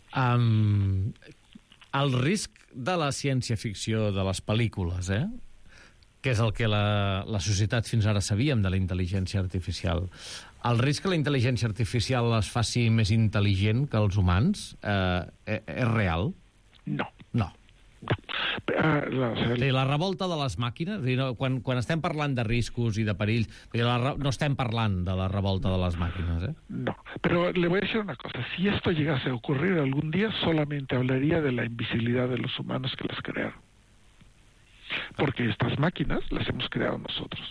El risc de la ciència-ficció, de les pel·lícules, que és el que la societat fins ara sabíem de la intel·ligència artificial, el risc que la intel·ligència artificial es faci més intel·ligent que els humans és real? No. No. La revolta de les màquines, quan estem parlant de riscos y de perills, no estem parlant de la revolta de las máquinas, No, pero le voy a decir una cosa. Si esto llegase a ocurrir algún día, solamente hablaría de la invisibilidad de los humanos que las crearon. Porque estas máquinas las hemos creado nosotros.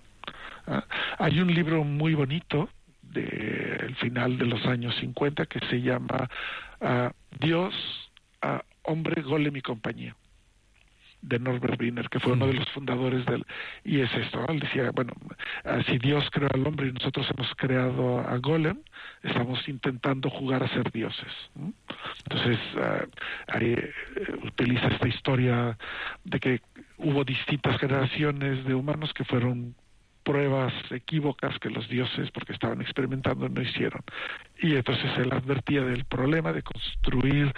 Hay un libro muy bonito del final de los años 50 que se llama Dios, hombre, golem y compañía, de Norbert Wiener, que fue uno de los fundadores y es esto, ¿no? Él decía, bueno, si Dios creó al hombre y nosotros hemos creado a Golem, estamos intentando jugar a ser dioses, ¿no? Entonces ahí utiliza esta historia de que hubo distintas generaciones de humanos que fueron pruebas equívocas que los dioses, porque estaban experimentando, no hicieron. Y entonces él advertía del problema de construir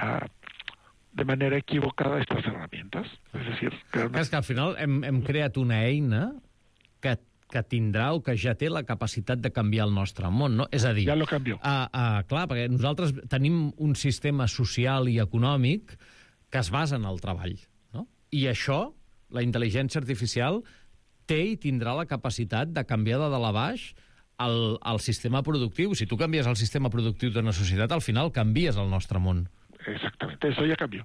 de manera equivocada estas herramientas. És a dir, és que al final hem creat una eina que tindrà o que ja té la capacitat de canviar el nostre món, no? És a dir... Ja lo canvió. Clar, perquè nosaltres tenim un sistema social i econòmic que es basa en el treball, no? I això, la intel·ligència artificial, té i tindrà la capacitat de canviar de dalt a baix el sistema productiu. Si tu canvies el sistema productiu d'una societat, al final canvies el nostre món. Exactamente, eso ya cambió.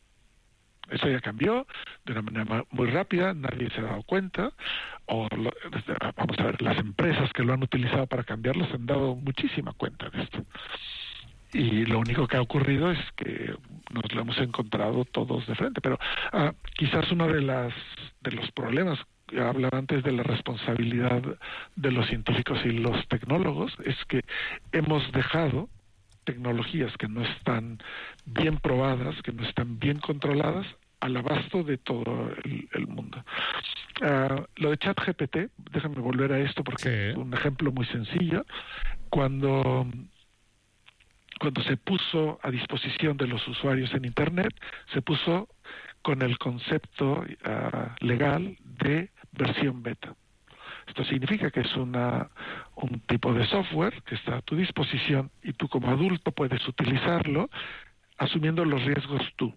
Eso ya cambió de una manera muy rápida, nadie se ha dado cuenta, vamos a ver, las empresas que lo han utilizado para cambiarlo se han dado muchísima cuenta de esto. Y lo único que ha ocurrido es que nos lo hemos encontrado todos de frente. Pero quizás uno de los problemas, hablaba antes de la responsabilidad de los científicos y los tecnólogos, es que hemos dejado tecnologías que no están bien probadas, que no están bien controladas, al abasto de todo el mundo. Lo de ChatGPT, déjame volver a esto porque es un ejemplo muy sencillo. Cuando se puso a disposición de los usuarios en Internet, se puso con el concepto legal de versión beta. Esto significa que es un tipo de software que está a tu disposición y tú como adulto puedes utilizarlo asumiendo los riesgos tú.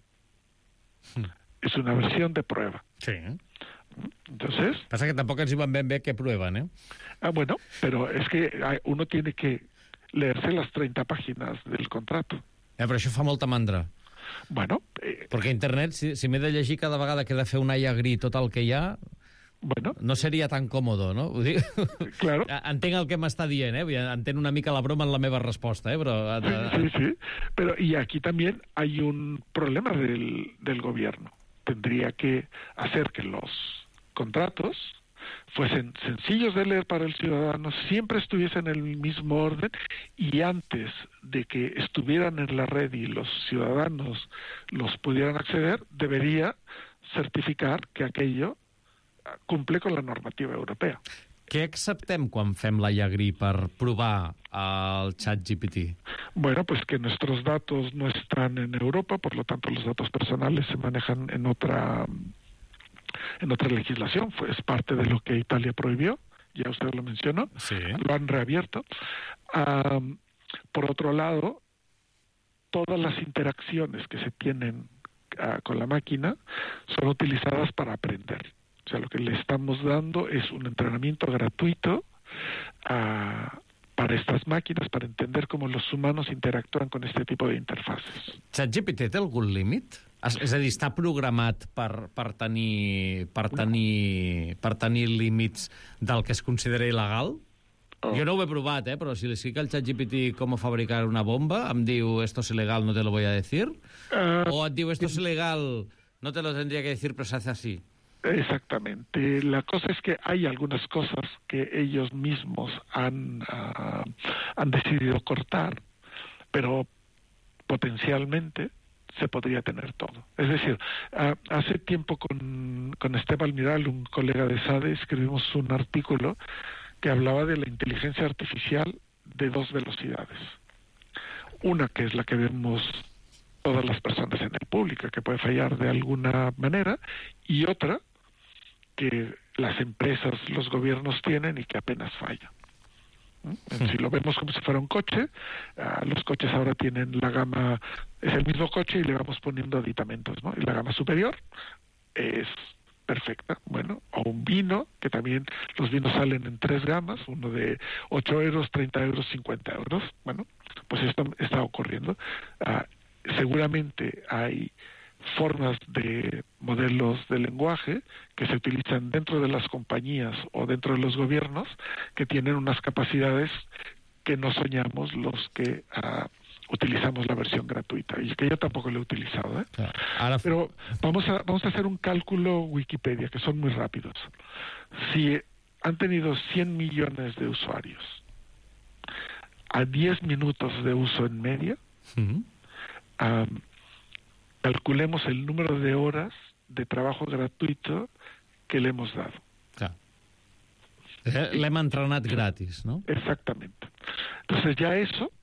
Es una versión de prueba. Sí. Entonces... Pasa que tampoco ens van ben bé que prueben, bueno, pero es que uno tiene que leerse las 30 páginas del contrato. Però això fa molta mandra. Bueno... Perquè a internet, si m'he de llegir cada vegada que he de fer un allegrí tot el que hi ha... Bueno, no seria tan còmodo, no? Ho dic... Claro. Entenc el que m'està dient, entenc una mica la broma en la meva resposta, però... Sí. Pero y aquí también hay un problema del gobierno. Tendría que hacer que los contratos fuesen sencillos de leer para el ciudadano, siempre estuviesen en el mismo orden y antes de que estuvieran en la red y los ciudadanos los pudieran acceder, debería certificar que aquello cumple con la normativa europea. Què acceptem quan fem la llegrí per provar el ChatGPT? Bueno, pues que nuestros datos no están en Europa, por lo tanto los datos personales se manejan en otra legislación. Es parte de lo que Italia prohibió, ya usted lo mencionó, sí. Lo han reabierto. Por otro lado, todas las interacciones que se tienen con la máquina son utilizadas para aprender. O sea, lo que le estamos dando es un entrenamiento gratuito para estas máquinas, para entender cómo los humanos interactúan con este tipo de interfaces. ChatGPT té algun límit? És a dir, està programat per tenir límits del que es considera il·legal? Jo no ho he provat, però si li escric al ChatGPT com fabricar una bomba, em diu esto es ilegal, no te lo voy a decir? O et diu esto es ilegal, no te lo tendría que decir, pero se hace así? Exactamente. La cosa es que hay algunas cosas que ellos mismos han decidido cortar, pero potencialmente se podría tener todo. Es decir, hace tiempo con Esteban Miral, un colega de SADE, escribimos un artículo que hablaba de la inteligencia artificial de dos velocidades. Una que es la que vemos todas las personas en el público, que puede fallar de alguna manera, y otra que las empresas, los gobiernos tienen y que apenas falla. Si lo vemos como si fuera un coche, los coches ahora tienen la gama, es el mismo coche y le vamos poniendo aditamentos, ¿no? Y la gama superior es perfecta, bueno, o un vino, que también los vinos salen en 3 gamas, uno de 8 euros, 30 euros, 50 euros, bueno, pues esto está ocurriendo. Seguramente hay formas de modelos de lenguaje que se utilizan dentro de las compañías o dentro de los gobiernos que tienen unas capacidades que no soñamos los que utilizamos la versión gratuita, y que yo tampoco lo he utilizado, ¿eh? Ahora... Pero vamos a hacer un cálculo Wikipedia, que son muy rápidos. Si han tenido 100 millones de usuarios a 10 minutos de uso en media, calculemos el número de horas de trabajo gratuito que le hemos dado. Clar. L'hem entrenat gratis, ¿no? Exactamente. Entonces ya eso,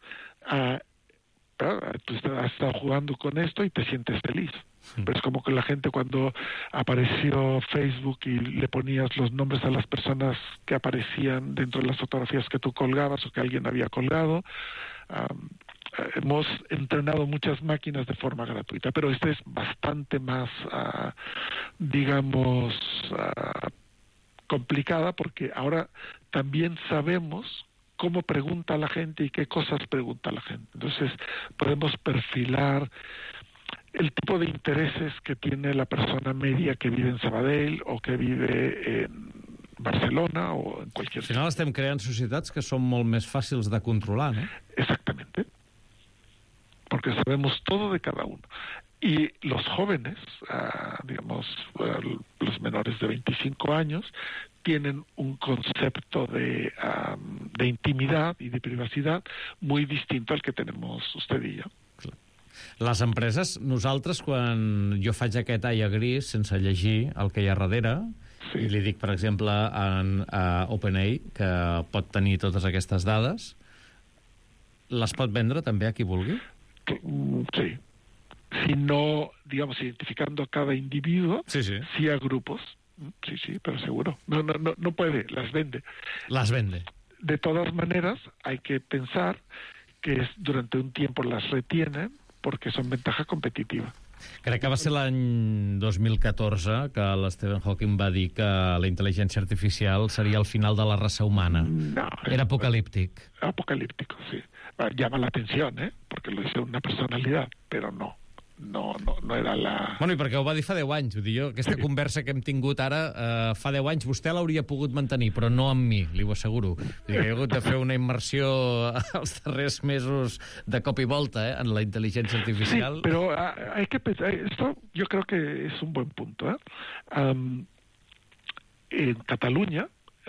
tú has estado jugando con esto y te sientes feliz. Pero es como que la gente cuando apareció Facebook y le ponías los nombres a las personas que aparecían dentro de las fotografías que tú colgabas o que alguien había colgado. Hemos entrenado muchas máquinas de forma gratuita, pero este es bastante más, digamos, complicada, porque ahora también sabemos cómo pregunta la gente y qué cosas pregunta la gente. Entonces podemos perfilar el tipo de intereses que tiene la persona media que vive en Sabadell o que vive en Barcelona o en cualquier... Al final estem creant societats que són molt més fàcils de controlar, no? Exactamente. Porque sabemos todo de cada uno. Y los jóvenes, digamos, los menores de 25 años, tienen un concepto de intimidad y de privacidad muy distinto al que tenemos usted y yo. Les empreses, nosaltres, quan jo faig aquest aia gris sense llegir el que hi ha darrere, sí, i li dic, per exemple, a OpenAI, que pot tenir totes aquestes dades, les pot vendre també a qui vulgui? Sí. Si no, digamos, identificando a cada individuo, sí a grupos. Sí, pero seguro. No puede, las vende. Las vende. De todas maneras, hay que pensar que durante un tiempo las retienen porque son ventaja competitiva. Crec que va ser l'any 2014 que l'Stephen Hawking va dir que la intel·ligència artificial seria el final de la raça humana. No, era apocalíptic. Apocalíptico, sí. Llama la atención, porque lo dice una personalidad, pero no era la... Bueno, i perquè ho va dir fa 10 anys. Vull dir, jo, aquesta conversa que hem tingut ara, fa 10 anys, vostè l'hauria pogut mantenir, però no amb mi, li ho asseguro. Vull dir, he hagut de fer una immersió els darrers mesos de cop i volta en la intel·ligència artificial. Sí, pero hay que pensar, esto yo creo que es un buen punto. En Cataluña,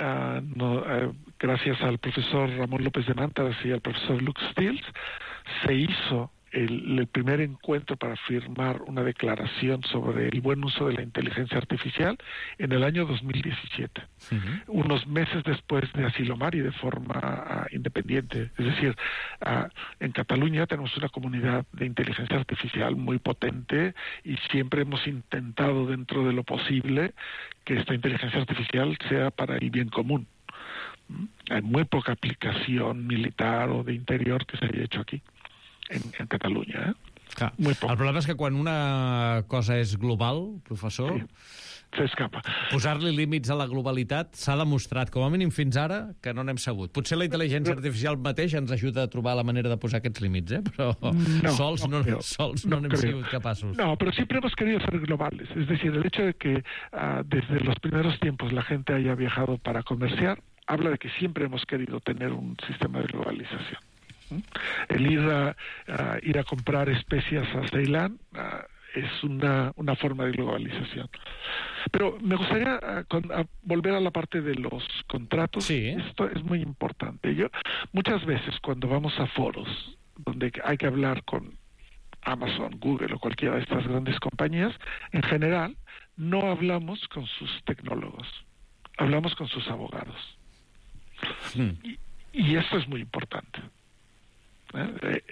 gracias al profesor Ramón López de Mantas y al profesor Luke Stills, se hizo el primer encuentro para firmar una declaración sobre el buen uso de la inteligencia artificial en el año 2017, unos meses después de Asilomar y de forma independiente. Es decir, en Cataluña tenemos una comunidad de inteligencia artificial muy potente y siempre hemos intentado, dentro de lo posible, que esta inteligencia artificial sea para el bien común. Hay muy poca aplicación militar o de interior que se haya hecho aquí. En Catalunya, Clar. El problema és que quan una cosa és global, professor, s'escapa. Posar-li límits a la globalitat s'ha demostrat, com a mínim fins ara, que no n'hem sabut. Potser la intel·ligència artificial mateix ens ajuda a trobar la manera de posar aquests límits, però sols no n'hem sigut capaços. No, pero siempre hemos querido ser globales. Es decir, el hecho de que desde los primeros tiempos la gente haya viajado para comerciar, habla de que siempre hemos querido tener un sistema de globalización. El ir a comprar especias a Ceilán es una forma de globalización. Pero me gustaría volver a la parte de los contratos. Sí. Esto es muy importante. Muchas veces cuando vamos a foros donde hay que hablar con Amazon, Google o cualquiera de estas grandes compañías, en general no hablamos con sus tecnólogos, hablamos con sus abogados. Y esto es muy importante.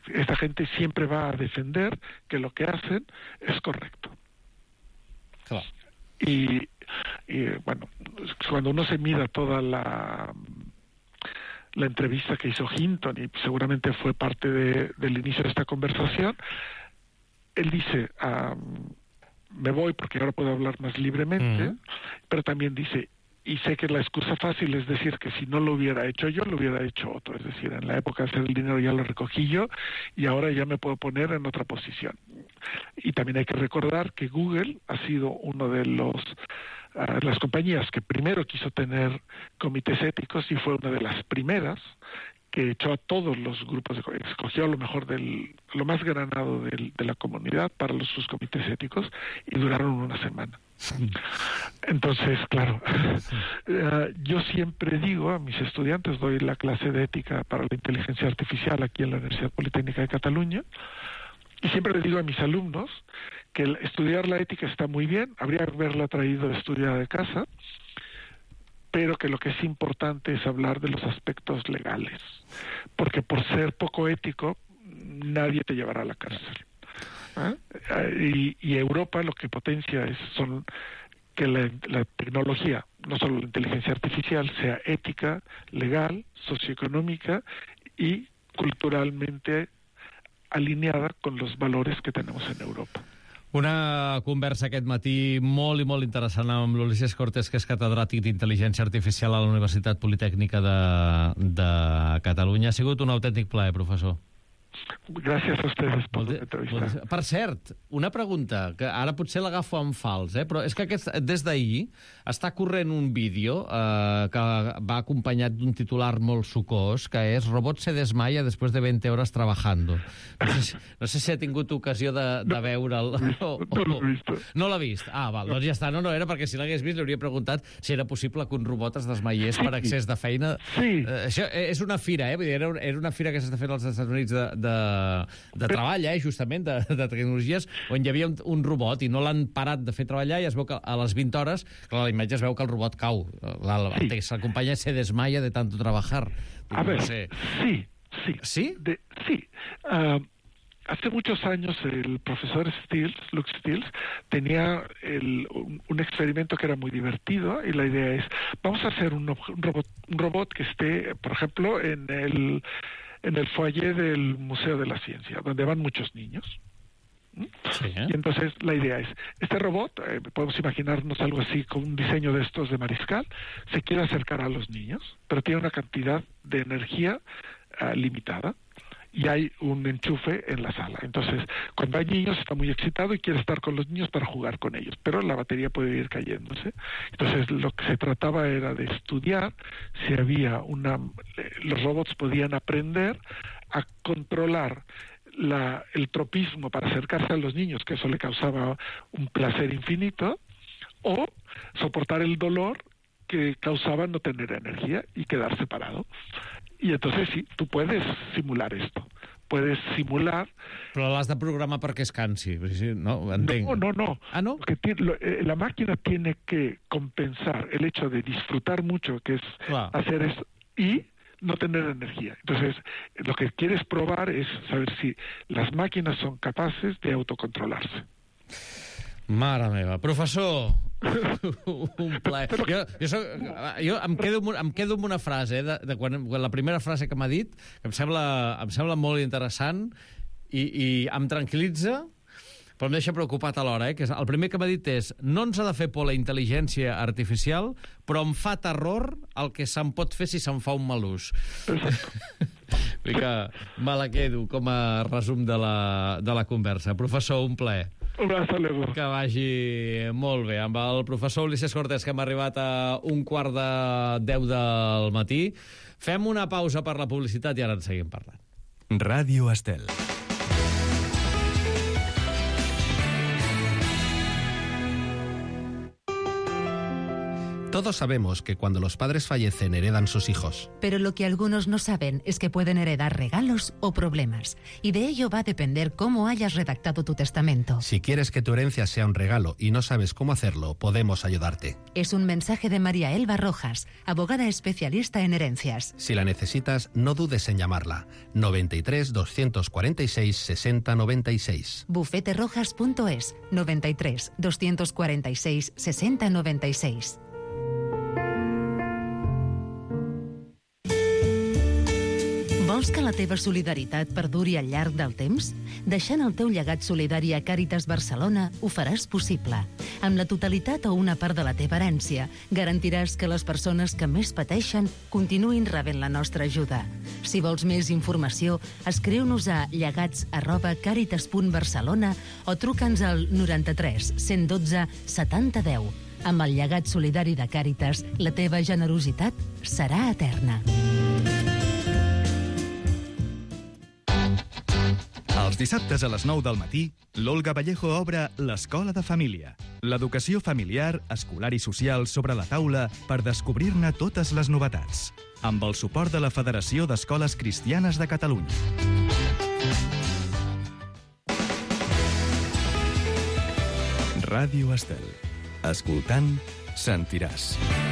Esta gente siempre va a defender que lo que hacen es correcto. Claro. Y bueno, cuando uno se mira toda la entrevista que hizo Hinton, y seguramente fue parte del inicio de esta conversación, él dice, me voy porque ahora puedo hablar más libremente, pero también dice, y sé que la excusa fácil es decir que si no lo hubiera hecho yo, lo hubiera hecho otro. Es decir, en la época de hacer el dinero ya lo recogí yo y ahora ya me puedo poner en otra posición. Y también hay que recordar que Google ha sido uno de las compañías que primero quiso tener comités éticos y fue una de las primeras que echó a todos los grupos, escogió lo mejor lo más granado de la comunidad para sus comités éticos y duraron una semana. Entonces, claro, yo siempre digo a mis estudiantes, doy la clase de ética para la inteligencia artificial aquí en la Universidad Politécnica de Cataluña, y siempre les digo a mis alumnos que estudiar la ética está muy bien, habría que haberla traído estudiada de casa, pero que lo que es importante es hablar de los aspectos legales, porque por ser poco ético nadie te llevará a la cárcel. Y Europa lo que potencia son que la tecnología, no solo la inteligencia artificial, sea ética, legal, socioeconómica y culturalmente alineada con los valores que tenemos en Europa. Una conversa aquest matí molt i molt interessant amb l'Ulisses Cortés, que és catedràtic d'Intel·ligència Artificial a la Universitat Politècnica de Catalunya. Ha sigut un autèntic plaer, professor. Gràcies a ustedes per l'entrevista. Per cert, una pregunta, que ara potser l'agafo en fals, però és que des d'ahir està corrent un vídeo que va acompanyat d'un titular molt sucós, que és «Robot se desmaya después de 20 horas trabajando». No sé si ha tingut ocasió de veure'l. No l'he vist. No l'ha vist? Ah, val, doncs ja està. No, era perquè si l'hagués vist li hauria preguntat si era possible que un robot es desmaiés per excés de feina. Sí. Això és una fira, vull dir, era una fira que s'està fent als Estats Units de treball, justament, de tecnologies, on hi havia un robot i no l'han parat de fer treballar i es veu que a les 20 hores, clar, a la imatge es veu que el robot cau. La companya se desmaya de tanto trabajar. A ver, sí. ¿Sí? Sí. Hace muchos años el profesor Luke Stills, tenía un experimento que era muy divertido y la idea es, vamos a hacer un robot que esté, por ejemplo, en el foyer del Museo de la Ciencia, donde van muchos niños. Sí. Y entonces la idea es, este robot, podemos imaginarnos algo así con un diseño de estos de Mariscal, se quiere acercar a los niños, pero tiene una cantidad de energía limitada y hay un enchufe en la sala. Entonces, cuando hay niños está muy excitado y quiere estar con los niños para jugar con ellos, pero la batería puede ir cayéndose. Entonces, lo que se trataba era de estudiar si había los robots podían aprender a controlar el tropismo para acercarse a los niños, que eso le causaba un placer infinito, o soportar el dolor que causaba no tener energía y quedar separado. Y entonces sí, tú puedes simular esto. Puedes simular... Però l'has de programar perquè es cansi. No, entenc. No. Ah, ¿no? La máquina tiene que compensar el hecho de disfrutar mucho, que es hacer eso, y no tener energía. Entonces, lo que quieres probar es saber si las máquinas son capaces de autocontrolarse. Mare meva. Professor, un plaer. Jo em quedo amb una frase, de quan la primera frase que m'ha dit, que em sembla molt interessant i em tranquil·litza, però em deixa preocupat alhora, que el primer que m'ha dit és: no ens ha de fer por la intel·ligència artificial, però em fa terror el que se'n pot fer si se'n fa un mal ús. Vull que me la quedo com a resum de la conversa. Professor, un plaer. Que vagi molt bé. Amb el professor Ulisses Cortés, que hem arribat a 9:45 del matí. Fem una pausa per la publicitat i ara en seguim parlant. Ràdio Estel. Todos sabemos que cuando los padres fallecen heredan sus hijos. Pero lo que algunos no saben es que pueden heredar regalos o problemas. Y de ello va a depender cómo hayas redactado tu testamento. Si quieres que tu herencia sea un regalo y no sabes cómo hacerlo, podemos ayudarte. Es un mensaje de María Elba Rojas, abogada especialista en herencias. Si la necesitas, no dudes en llamarla. 93 246 60 96. Bufeterojas.es 93 246 60 96. Vols que la teva solidaritat perduri al llarg del temps? Deixant el teu llegat solidari a Càritas Barcelona ho faràs possible. Amb la totalitat o una part de la teva herència, garantiràs que les persones que més pateixen continuïn rebent la nostra ajuda. Si vols més informació, escriu-nos a llegats@caritas.barcelona o truca'ns al 93 112 70 10. Amb el llegat solidari de Càritas, la teva generositat serà eterna. Els dissabtes a les 9 del matí, l'Olga Vallejo obre l'Escola de Família. L'educació familiar, escolar i social sobre la taula per descobrir-ne totes les novetats. Amb el suport de la Federació d'Escoles Cristianes de Catalunya. Ràdio Estel. Escoltant, sentiràs.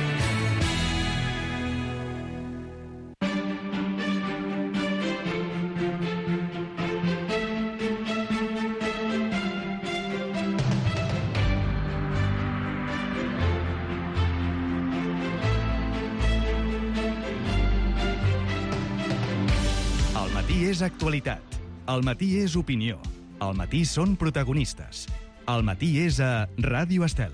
El matí és actualitat. El matí és opinió. El matí són protagonistes. El matí és a Ràdio Estel.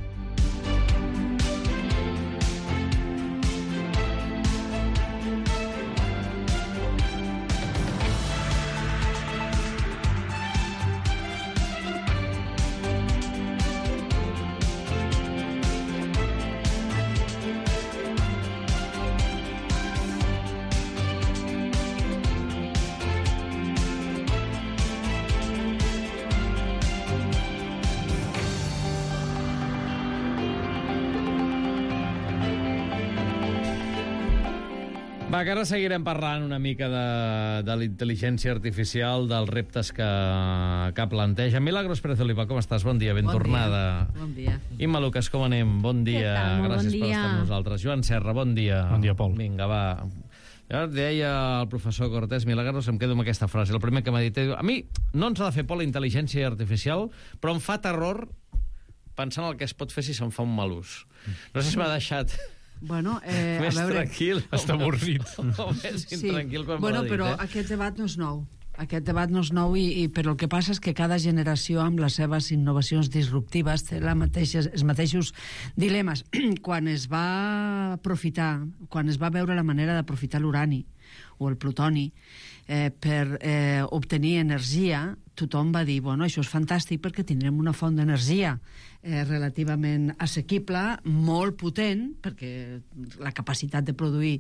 Va, que ara seguirem parlant una mica de la intel·ligència artificial, dels reptes que planteja. Milagros Pérez Oliva, com estàs? Bon dia, ben tornada. Bon dia. Imma Lucas, com anem? Bon dia. Què tal? Gràcies Bon per dia. estar amb nosaltres. Joan Serra, bon dia. Bon dia, Pol. Vinga, va. Jo deia el professor Cortés Milagros, em quedo amb aquesta frase. El primer que m'ha dit, a mi no ens ha de fer por la intel·ligència artificial, però em fa terror pensant el que es pot fer si se'n fa un mal ús. No sé si m'ha deixat... Bueno, més a veure... tranquil. Està avorrit. O més intranquil quan bueno, m'ho ha dit. però aquest debat no és nou. Aquest debat no és nou, però el que passa és que cada generació, amb les seves innovacions disruptives, té els mateixos dilemes. Quan es va aprofitar, quan es va veure la manera d'aprofitar l'urani o el plutoni per obtenir energia, tothom va dir, bueno, això és fantàstic perquè tindrem una font d'energia relativament assequible, molt potent, perquè la capacitat de produir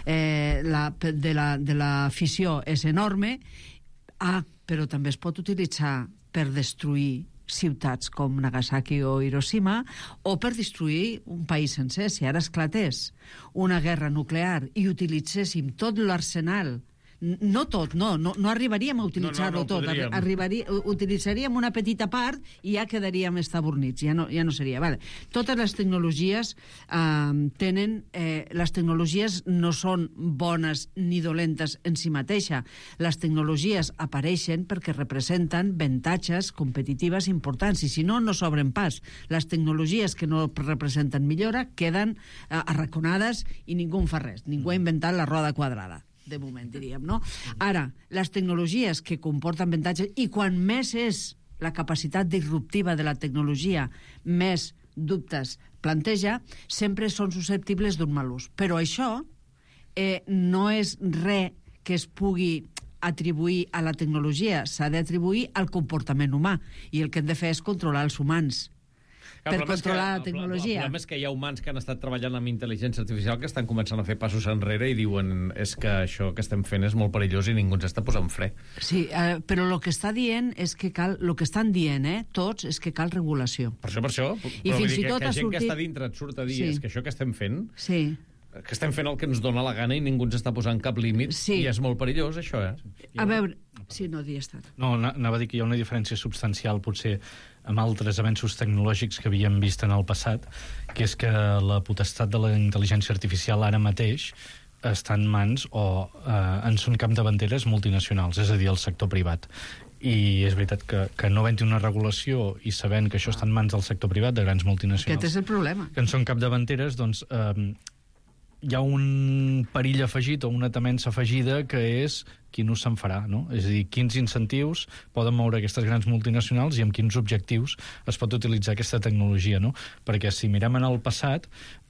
de la fissió és enorme, però també es pot utilitzar per destruir ciutats com Nagasaki o Hiroshima o per destruir un país sencer. Si ara esclatés una guerra nuclear i utilitzéssim tot l'arsenal, no tot, no arribaríem a utilitzar-ho tot, utilitzaríem una petita part i ja quedaríem estabornits, ja no seria. Vale. Totes les tecnologies les tecnologies no són bones ni dolentes en si mateixa. Les tecnologies apareixen perquè representen avantatges competitives importants i si no s'obren pas. Les tecnologies que no representen millora queden arraconades i ningú en fa res. Ningú ha inventat la roda quadrada, de moment, diríem, no? Ara, les tecnologies que comporten avantatges, i quan més és la capacitat disruptiva de la tecnologia, més dubtes planteja, sempre són susceptibles d'un mal ús. Però això no és res que es pugui atribuir a la tecnologia, s'ha d'atribuir al comportament humà, i el que hem de fer és controlar els humans. per controlar la tecnologia. El problema és que hi ha humans que han estat treballant amb intel·ligència artificial que estan començant a fer passos enrere i diuen és que això que estem fent és molt perillós i ningú ens està posant fre. Sí, però el que està dient és que cal, el que estan dient, tots, és que cal regulació. Per això. I fins i tot que ha gent sortit... que està dintre et surt a dir és que això que estem fent... Sí. Que estem fent el que ens dona la gana i ningú ens està posant cap límit i és molt perillós, això, A veure... Sí, no, estat. No, anava a dir que hi ha una diferència substancial, potser, amb altres avenços tecnològics que havíem vist en el passat, que és que la potestat de la intel·ligència artificial ara mateix està en mans o en són capdavanteres multinacionals, és a dir, el sector privat. I és veritat que no havent-hi una regulació i sabent que això està en mans del sector privat, de grans multinacionals... Aquest és el problema. Que en són capdavanteres, doncs... hi ha un perill afegit o una temença afegida que és qui no se'n farà, no? És a dir, quins incentius poden moure aquestes grans multinacionals i amb quins objectius es pot utilitzar aquesta tecnologia, no? Perquè si mirem en el passat,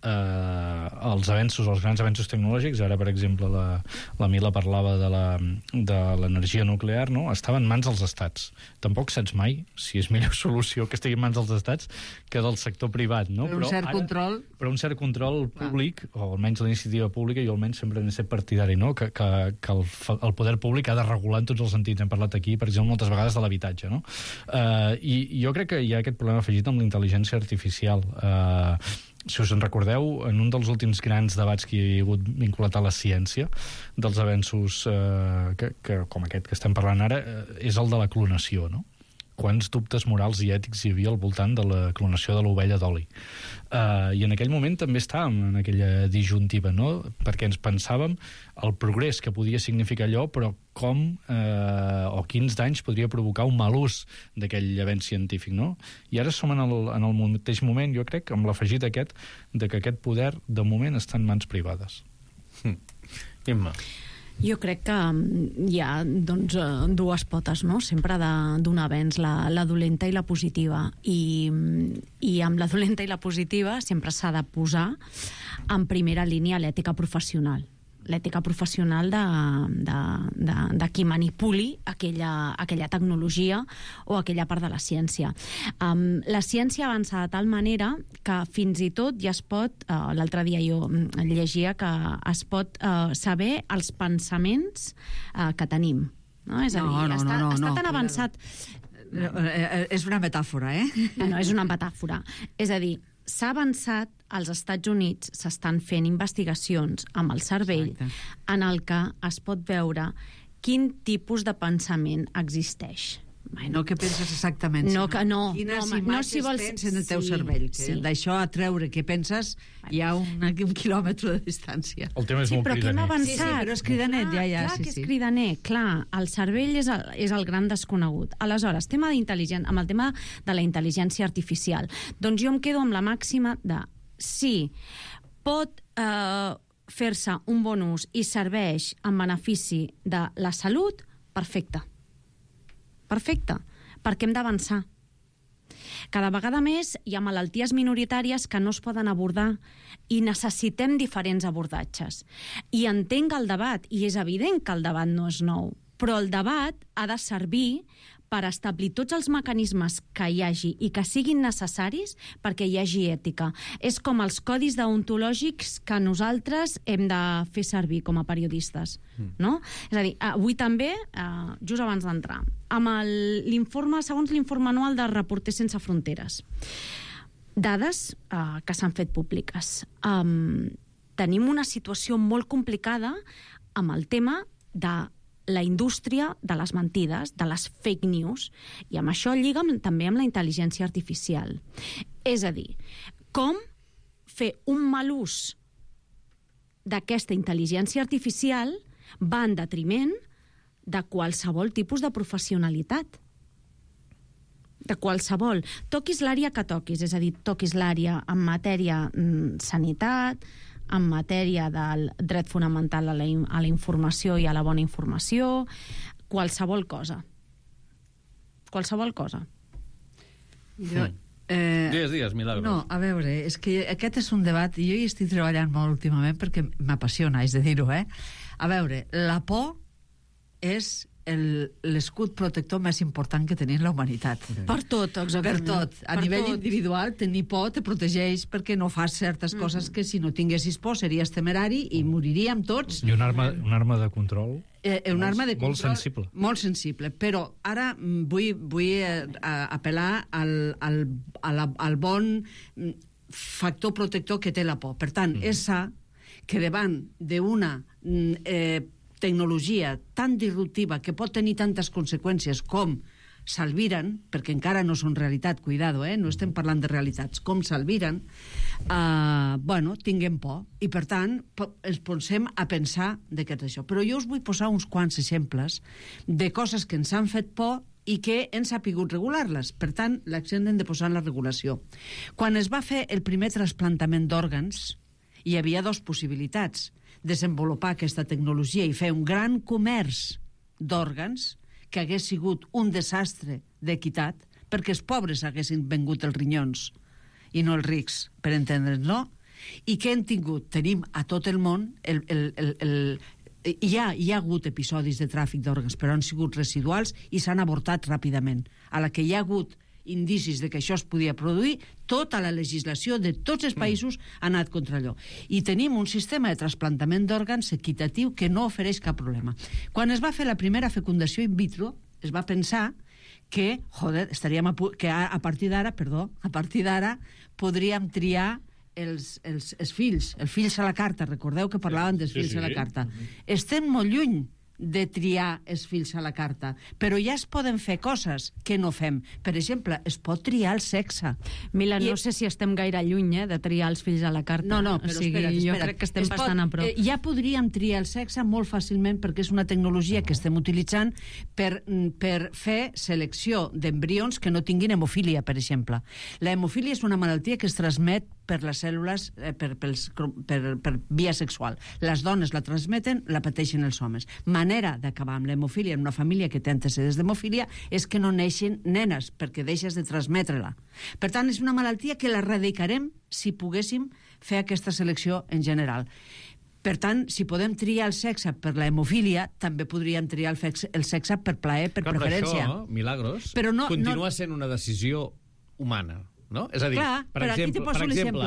els grans avenços tecnològics, ara, per exemple, la Mila parlava de l'energia nuclear, no? Estava en mans dels estats. Tampoc saps mai si és millor solució que estigui en mans dels estats que del sector privat, no? Però un cert control públic, o almenys la iniciativa pública, jo almenys sempre n'he estat partidari, no? Que el poder públic ha de regular en tots els sentits. Hem parlat aquí, per exemple, moltes vegades de l'habitatge, no? I jo crec que hi ha aquest problema afegit amb la intel·ligència artificial. Si us en recordeu, en un dels últims grans debats que hi ha hagut vinculat a la ciència, dels avenços com aquest que estem parlant ara, és el de la clonació, no? Quants dubtes morals i ètics hi havia al voltant de la clonació de l'ovella d'oli. I en aquell moment també estàvem en aquella disjuntiva, no? Perquè ens pensàvem el progrés que podia significar allò, però com o quins danys podria provocar un mal ús d'aquell avenç científic, no? I ara som en el mateix moment, jo crec, amb l'afegit aquest, de que aquest poder, de moment, està en mans privades. Imma. Jo crec que hi ha dues potes, no? Sempre d'un avenç, la dolenta i la positiva. I amb la dolenta i la positiva sempre s'ha de posar en primera línia l'ètica professional. L'ètica professional de qui manipuli aquella tecnologia o aquella part de la ciència. La ciència avança de tal manera que fins i tot ja es pot, l'altre dia jo llegia que es pot saber els pensaments que tenim. No? És a dir, està tan avançat... És una metàfora, No, és una metàfora. És a dir, s'ha avançat, als Estats Units s'estan fent investigacions amb el cervell en el que es pot veure quin tipus de pensament existeix. No que penses exactament, quines imatges tens en el teu cervell. D'això a treure què penses hi ha un quilòmetre de distància. El tema és molt cridaner. Sí, però és cridaner, ja. Clar que és cridaner, clar. El cervell és el gran desconegut. Aleshores, amb el tema de la intel·ligència artificial, doncs jo em quedo amb la màxima de si pot fer-se un bon ús i serveix en benefici de la salut, perfecte. Perfecte, perquè hem d'avançar. Cada vegada més hi ha malalties minoritàries que no es poden abordar i necessitem diferents abordatges. I entenc el debat, i és evident que el debat no és nou, però el debat ha de servir per establir tots els mecanismes que hi hagi i que siguin necessaris perquè hi hagi ètica. És com els codis deontològics que nosaltres hem de fer servir com a periodistes. No? És a dir, avui també, just abans d'entrar, amb segons l'informe anual de Reporters Sense Fronteres, dades que s'han fet públiques. Tenim una situació molt complicada amb el tema de la indústria de les mentides, de les fake news, i amb això lliga també amb la intel·ligència artificial. És a dir, com fer un mal ús d'aquesta intel·ligència artificial va en detriment de qualsevol tipus de professionalitat. De qualsevol. Toquis l'àrea que toquis, és a dir, toquis l'àrea en matèria sanitat, en matèria del dret fonamental a la informació i a la bona informació, qualsevol cosa. Qualsevol cosa. Digues, Milagros. No, a veure, és que aquest és un debat, i jo hi estic treballant molt últimament perquè m'apassiona, és de dir-ho, A veure, la por és l'escut protector més important que tenim la humanitat. Per tot, exactament. Per tot. A nivell individual, tenir por te protegeix perquè no fas certes coses que si no tinguessis por series temerari i moriríem tots. I una arma de control... Un arma de control molt sensible. Molt sensible, però ara vull apel·lar al bon factor protector que té la por. Per tant, és sa que davant d'una tecnologia tan disruptiva que pot tenir tantes conseqüències com s'albiren, perquè encara no són realitat, cuidado, no estem parlant de realitats, com s'albiren, tinguem por. I, per tant, ens posem a pensar que és això. Però jo us vull posar uns quants exemples de coses que ens han fet por i que hem sapigut regular-les. Per tant, l'accent hem de posar en la regulació. Quan es va fer el primer trasplantament d'òrgans, hi havia dues possibilitats: desenvolupar aquesta tecnologia i fer un gran comerç d'òrgans que hagués sigut un desastre d'equitat, perquè els pobres haguessin vengut els rinyons i no els rics, per entendre'ns, no? I què hem tingut? Tenim a tot el món hi ha hagut episodis de tràfic d'òrgans, però han sigut residuals i s'han avortat ràpidament. A la que hi ha hagut indicis de que això es podia produir, tota la legislació de tots els països ha anat contra allò. I tenim un sistema de trasplantament d'òrgans equitatiu que no ofereix cap problema. Quan es va fer la primera fecundació in vitro, es va pensar que, a partir d'ara podríem triar els fills a la carta. Recordeu que parlàvem dels fills a la carta. Estem molt lluny de triar els fills a la carta, però ja es poden fer coses que no fem. Per exemple, es pot triar el sexe. Mila, no sé si estem gaire lluny de triar els fills a la carta. No, però espera't. Jo crec que estem bastant a prop. Ja podríem triar el sexe molt fàcilment perquè és una tecnologia que estem utilitzant per fer selecció d'embrions que no tinguin hemofília, per exemple. La hemofília és una malaltia que es transmet per les cèl·lules, per via sexual. Les dones la transmeten, la pateixen els homes. Manera d'acabar amb l'hemofília en una família que té antecedents d'hemofília és que no neixen nenes, perquè deixes de transmetre-la. Per tant, és una malaltia que l'erradicarem si poguéssim fer aquesta selecció en general. Per tant, si podem triar el sexe per la hemofília, també podríem triar el sexe per plaer, per preferència. Però això, Milagros, continua sent una decisió humana. No? És a dir, clar, per exemple,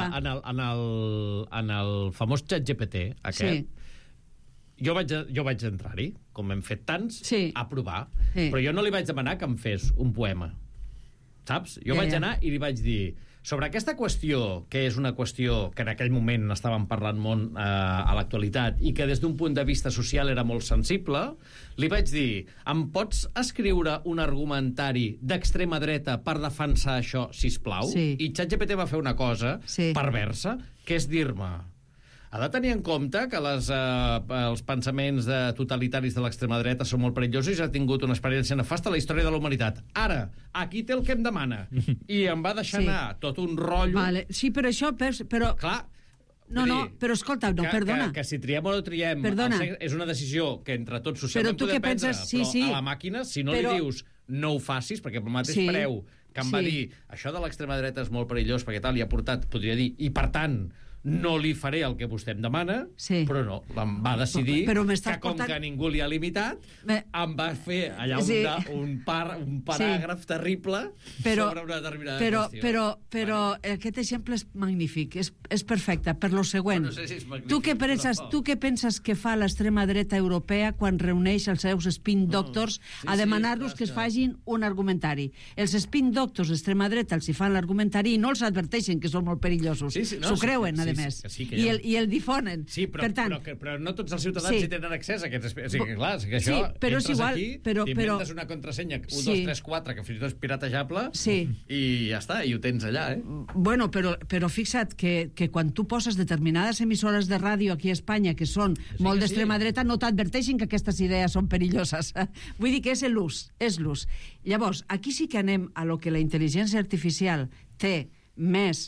en el famós ChatGPT aquest, jo vaig entrar-hi, com hem fet tants, a provar, però jo no li vaig demanar que em fes un poema, saps? Jo vaig anar i li vaig dir, sobre aquesta qüestió, que és una qüestió que en aquell moment estàvem parlant molt a l'actualitat i que des d'un punt de vista social era molt sensible, li vaig dir, em pots escriure un argumentari d'extrema dreta per defensar això, sisplau? I ChatGPT va fer una cosa perversa, que és dir-me, ha de tenir en compte que els pensaments totalitaris de l'extrema dreta són molt perillosos i ha tingut una experiència nefasta a la història de la humanitat. Ara, aquí té el que em demana. I em va deixar anar tot un rotllo... Vale. Sí, però això... Però... Clar, però escolta, perdona. Que si triem o no triem és una decisió que entre tots socialment podem prendre, però a la màquina, si no li dius no ho facis, perquè pel mateix preu que em va dir això de l'extrema dreta és molt perillós perquè tal, i ha portat, podria dir, i per tant no li faré el que vostè em demana, però no, em va decidir que com que ningú li ha limitat, em va fer allà un paràgraf terrible sobre una determinada qüestió. Però aquest exemple és magnífic, és perfecte, per lo següent. No sé si és magnífic. Tu què penses que fa l'extrema dreta europea quan reuneix els seus spin doctors a demanar-los que es facin un argumentari? Els spin doctors d'extrema dreta els hi fan l'argumentari i no els adverteixen que són molt perillosos. S'ho creuen, a més. I el difonen. Sí, però no tots els ciutadans hi tenen accés a aquests... O sigui, clar, que això, però és igual, t'inventes una contrasenya 1, 2, 3, 4, que fins i tot és piratejable, i ja està, i ho tens allà, Bueno, però fixa't que quan tu poses determinades emissores de ràdio aquí a Espanya que són molt d'extrema dreta, no t'adverteixen que aquestes idees són perilloses. Vull dir que és l'ús. Llavors, aquí sí que anem a lo que la intel·ligència artificial té més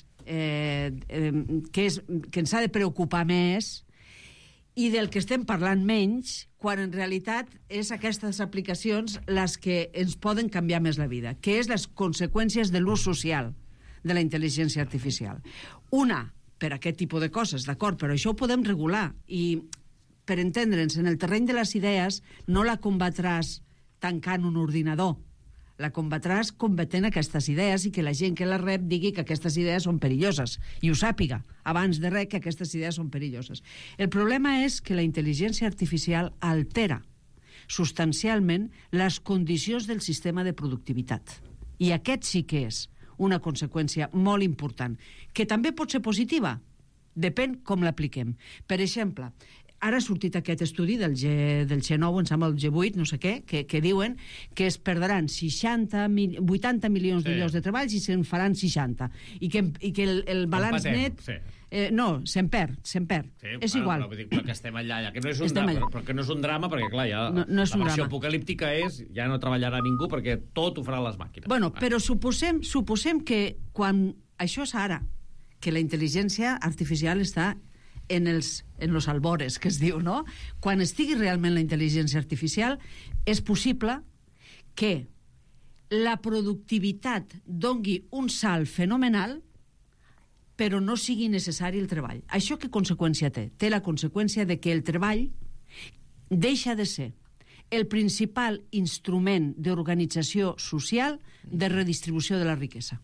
que ens ha de preocupar més i del que estem parlant menys, quan en realitat és aquestes aplicacions les que ens poden canviar més la vida, que és les conseqüències de l'ús social de la intel·ligència artificial. Una, per aquest tipus de coses, d'acord, però això ho podem regular i, per entendre'ns, en el terreny de les idees no la combatràs tancant un ordinador. La combatràs combatent aquestes idees i que la gent que la rep digui que aquestes idees són perilloses i ho sàpiga abans de res que aquestes idees són perilloses. El problema és que la intel·ligència artificial altera substancialment les condicions del sistema de productivitat. I aquest sí que és una conseqüència molt important, que també pot ser positiva, depèn com l'apliquem. Per exemple, ara ha sortit aquest estudi del G9, em sembla el G8, no sé què, que diuen que es perdran 80 milions de llocs de treball i se'n faran 60. I que el balanç net... No, se'n perd. Sí, és igual. Però que estem allà, que no és un drama, però que no és un drama, perquè, clar, ja no la versió apocalíptica és ja no treballarà ningú perquè tot ho faran les màquines. Bueno, però suposem que quan... Això és ara, que la intel·ligència artificial està en los albores, que es diu, no? Quan estigui realment la intel·ligència artificial, és possible que la productivitat dongui un salt fenomenal, però no sigui necessari el treball. Això què conseqüència té? Té la conseqüència de que el treball deixa de ser el principal instrument d'organització social de redistribució de la riquesa.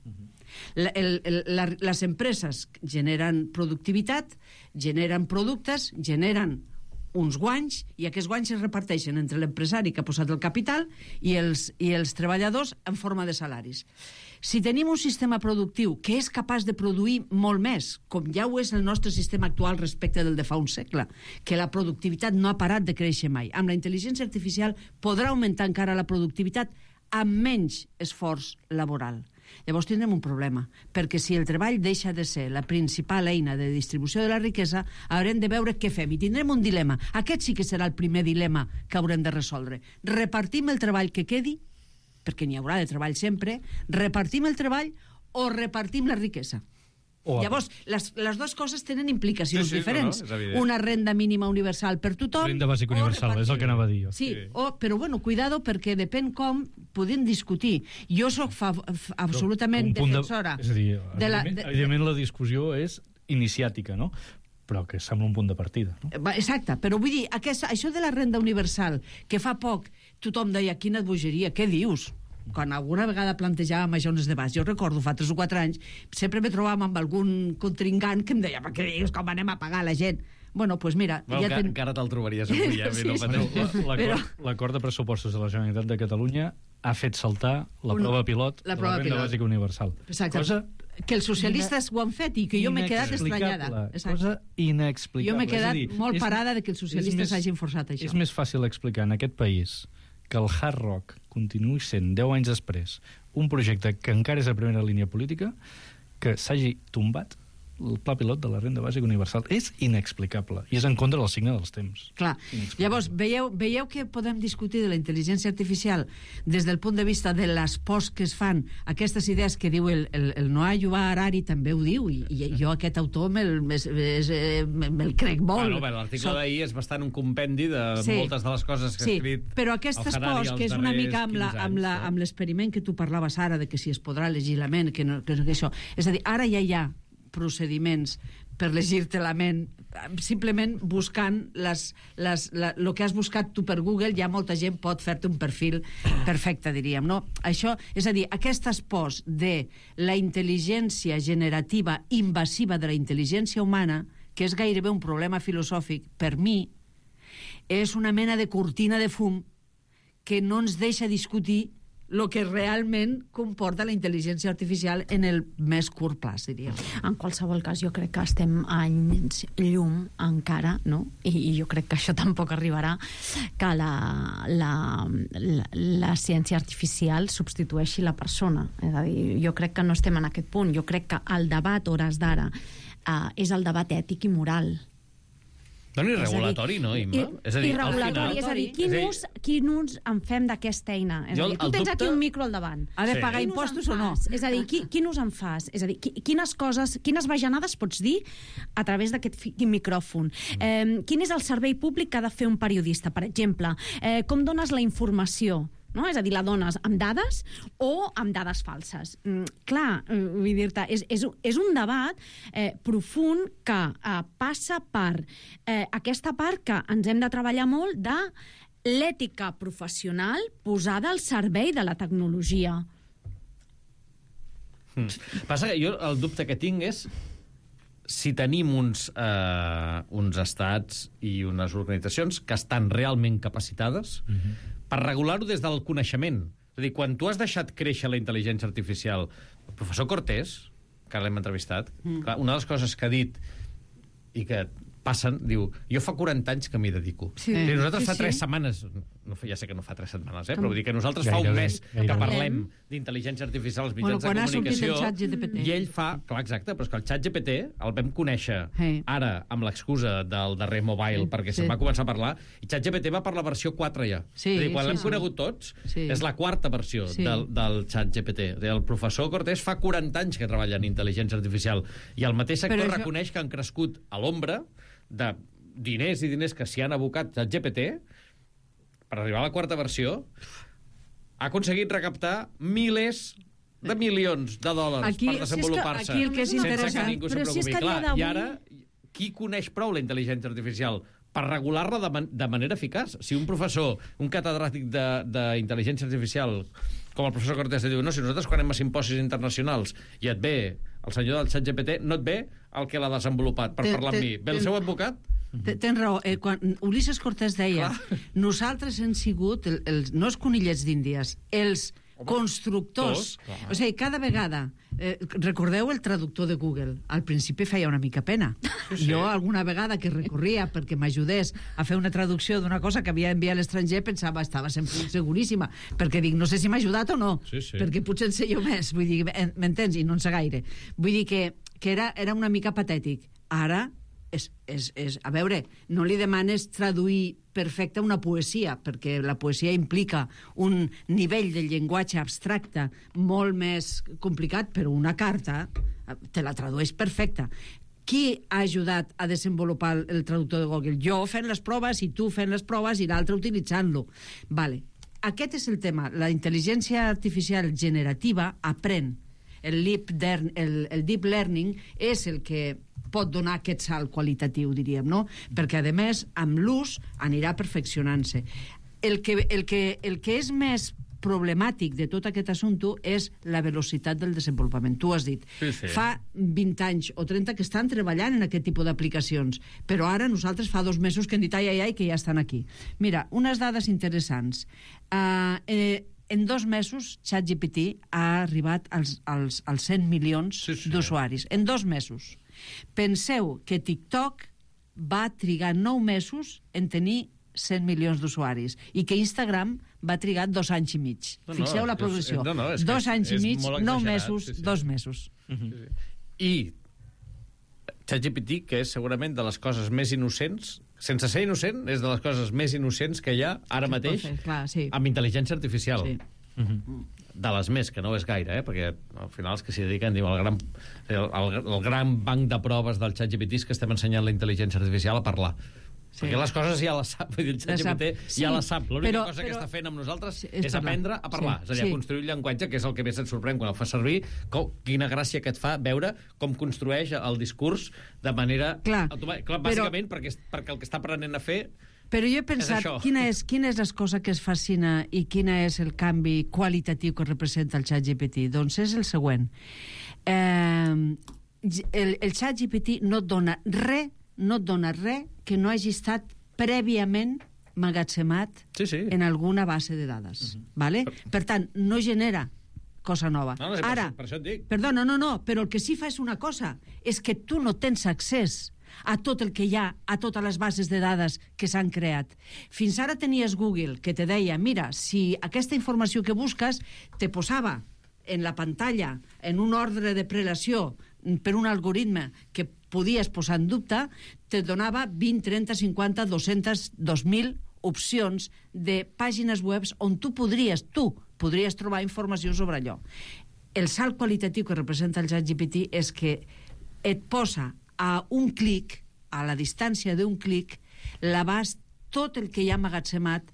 Les empreses generen productivitat, generen productes, generen uns guanys, i aquests guanys es reparteixen entre l'empresari que ha posat el capital i els treballadors en forma de salaris. Si tenim un sistema productiu que és capaç de produir molt més, com ja ho és el nostre sistema actual respecte del de fa un segle, que la productivitat no ha parat de créixer mai, amb la intel·ligència artificial podrà augmentar encara la productivitat amb menys esforç laboral. Llavors tindrem un problema, perquè si el treball deixa de ser la principal eina de distribució de la riquesa, haurem de veure què fem, i tindrem un dilema. Aquest sí que serà el primer dilema que haurem de resoldre. Repartim el treball que quedi, perquè n'hi haurà de treball sempre, repartim el treball o repartim la riquesa. Llavors, les dues coses tenen implicacions diferents. Una renda mínima universal per tothom... Renda bàsica universal, és el que anava a dir jo. Sí, però bueno, cuidado, perquè depèn com podem discutir. Jo soc absolutament defensora... És a dir, evidentment la discussió és iniciàtica, no? Però que sembla un punt de partida. No? Exacte, però vull dir, això de la renda universal, que fa poc tothom deia, quina bogeria, què dius? Quan alguna vegada plantejàvem això en els debats, jo recordo fa 3 o 4 anys, sempre me trobàvem amb algun contrincant que em deia, què dius, com anem a pagar la gent? Bueno, doncs mira... Encara te'l trobaries avui, L'acord de pressupostos de la Generalitat de Catalunya ha fet saltar la prova pilot de la renda bàsica universal. Exacte. Cosa que els socialistes ho han fet i que jo m'he quedat estranyada. Cosa inexplicable. Jo m'he quedat molt parada de que els socialistes hagin forçat això. És més fàcil explicar en aquest país que el Hard Rock continuï sent 10 anys després un projecte que encara és a primera línia política, que s'hagi tombat el pla pilot de la renda bàsica universal. És inexplicable i és en contra del signe dels temps. Clar. Llavors, veieu que podem discutir de la intel·ligència artificial des del punt de vista de les pors que es fan, aquestes idees que diu el Noah Yuval Harari també ho diu, i jo aquest autor me'l crec molt. L'article d'ahir és bastant un compendi de moltes de les coses que ha escrit. Però aquestes pors, que és una mica amb l'experiment que tu parlaves ara, de que si es podrà llegir la ment, que això... És a dir, ara ja hi ha procediments per llegir-te la ment, simplement buscant el que has buscat tu per Google, ja molta gent pot fer-te un perfil perfecte, diríem, no? Això, és a dir, aquestes pors de la intel·ligència generativa invasiva de la intel·ligència humana, que és gairebé un problema filosòfic, per mi, és una mena de cortina de fum que no ens deixa discutir el que realment comporta la intel·ligència artificial en el més curt plaç, diríem. En qualsevol cas, jo crec que estem anys llum encara, no? I jo crec que això tampoc arribarà, que la ciència artificial substitueixi la persona. És a dir, jo crec que no estem en aquest punt. Jo crec que el debat, hores d'ara, és el debat ètic i moral. Bueno, i regulatori, no, Imma? I regulatori, és a dir, quin ús en fem d'aquesta eina? És a dir, tu tens aquí un micro al davant. Ha de pagar impostos o no? És a dir, quin ús en fas? És a dir, quines coses, quines bajanades pots dir a través d'aquest micròfon? Quin és el servei públic que ha de fer un periodista, per exemple? Com dones la informació? No? És a dir, la dones amb dades o amb dades falses. Clar, vull dir-te, és un debat profund que passa per aquesta part que ens hem de treballar molt de l'ètica professional posada al servei de la tecnologia. Passa que jo el dubte que tinc és si tenim uns estats i unes organitzacions que estan realment capacitades per regular-ho des del coneixement. És a dir, quan tu has deixat créixer la intel·ligència artificial, el professor Cortés, que ara l'hem entrevistat, clar, una de les coses que ha dit i que passen, diu, jo fa 40 anys que m'hi dedico. Sí. Nosaltres fa Sí, 3 sí. setmanes, ja sé que no fa 3 setmanes, però vull dir que nosaltres fa un mes que parlem d'intel·ligència artificial als mitjans de quan ha sortit comunicació, el ChatGPT. i ell fa... Clar, exacte, però és que el ChatGPT el vam conèixer ara amb l'excusa del darrer mobile, perquè se'n va començar a parlar, i ChatGPT va per la versió 4 ja. Sí, és a dir, quan sí, l'hem sí. conegut tots, Sí. és la quarta versió Sí. del ChatGPT. El professor Cortés fa 40 anys que treballa en intel·ligència artificial, i el mateix sector Però això- reconeix que han crescut a l'ombra de diners i diners que s'hi han abocat ChatGPT per arribar a la quarta versió, ha aconseguit recaptar milers de milions de dòlars Aquí- per desenvolupar-se. aquí el que és sense interessant- que ningú però se'n si és preocupi. que a dia Clar, d'avui- i ara, qui coneix prou la intel·ligència artificial per regular-la de manera eficaç? Si un professor, un catedràtic d'intel·ligència artificial, com el professor Cortés, diu, no, si nosaltres quan anem a simposis internacionals i et ve el senyor del ChatGPT, no et ve el que l'ha desenvolupat per parlar amb mi. Ve el seu advocat? Tens raó. Quan Ulisses Cortés deia nosaltres hem sigut, no els conillets d'Índies, els constructors. O sigui, cada vegada... recordeu el traductor de Google? Al principi feia una mica pena. Jo alguna vegada que recorria perquè m'ajudés a fer una traducció d'una cosa que havia enviat a l'estranger pensava, estava sempre seguríssima, perquè dic, no sé si m'ha ajudat o no, perquè potser en sé jo més. Vull dir, m'entens? I no en sé gaire. Vull dir que era una mica patètic. Ara a veure, no li demanes traduir perfecta una poesia, perquè la poesia implica un nivell de llenguatge abstracte molt més complicat, però una carta te la tradueix perfecta. Qui ha ajudat a desenvolupar el traductor de Google? Jo fent les proves i tu fent les proves i l'altre utilitzant-lo. Vale. Aquest és el tema. La intel·ligència artificial generativa aprèn. El deep learning és el que pot donar aquest salt qualitatiu, diríem, no? Perquè, a més, amb l'ús anirà perfeccionant-se. El que és més problemàtic de tot aquest assumpte és la velocitat del desenvolupament. Tu has dit, fa 20 anys o 30 que estan treballant en aquest tipus d'aplicacions, però ara nosaltres fa 2 mesos que hem dit ai, que ja estan aquí. Mira, unes dades interessants. En 2 mesos, ChatGPT ha arribat als 100 milions d'usuaris. En 2 mesos. Penseu que TikTok va trigar 9 mesos en tenir 100 milions d'usuaris i que Instagram va trigar 2 anys i mig. Fixeu la progressió. 2 anys i mig, 9 mesos, 2 mesos. I ChatGPT, que és segurament de les coses més innocents, sense ser innocent, és de les coses més innocents que hi ha ara mateix amb intel·ligència artificial. De les més, que no és gaire, perquè al final els que s'hi dediquen diuen el gran banc de proves del ChatGPT és que estem ensenyant la intel·ligència artificial a parlar. Perquè les coses ja les sap, vull dir, el ChatGPT ja les sap. L'única cosa que està fent amb nosaltres és aprendre a parlar, és a dir, a construir un llenguatge, que és el que més et sorprèn quan el fa servir, quina gràcia que et fa veure com construeix el discurs de manera... Clar, bàsicament perquè el que està aprenent a fer... Però jo he pensat, quina és la cosa que es fascina i quina és el canvi qualitatiu que representa el ChatGPT? Doncs és el següent. El ChatGPT no et dona res que no hagi estat prèviament magatzemat en alguna base de dades. Vale? Per tant, no genera cosa nova. Ara, per això et dic. Perdona, no, però el que sí fa és una cosa, és que tu no tens accés a tot el que hi ha, a totes les bases de dades que s'han creat. Fins ara tenies Google, que te deia, mira, si aquesta informació que busques te posava en la pantalla, en un ordre de prelació, per un algoritme que podies posar en dubte, te donava 20, 30, 50, 200, 2.000 opcions de pàgines web on tu podries trobar informació sobre allò. El salt qualitatiu que representa el ChatGPT és que et posa a un clic, a la distància d'un clic, l'abast, tot el que hi ha magatzemat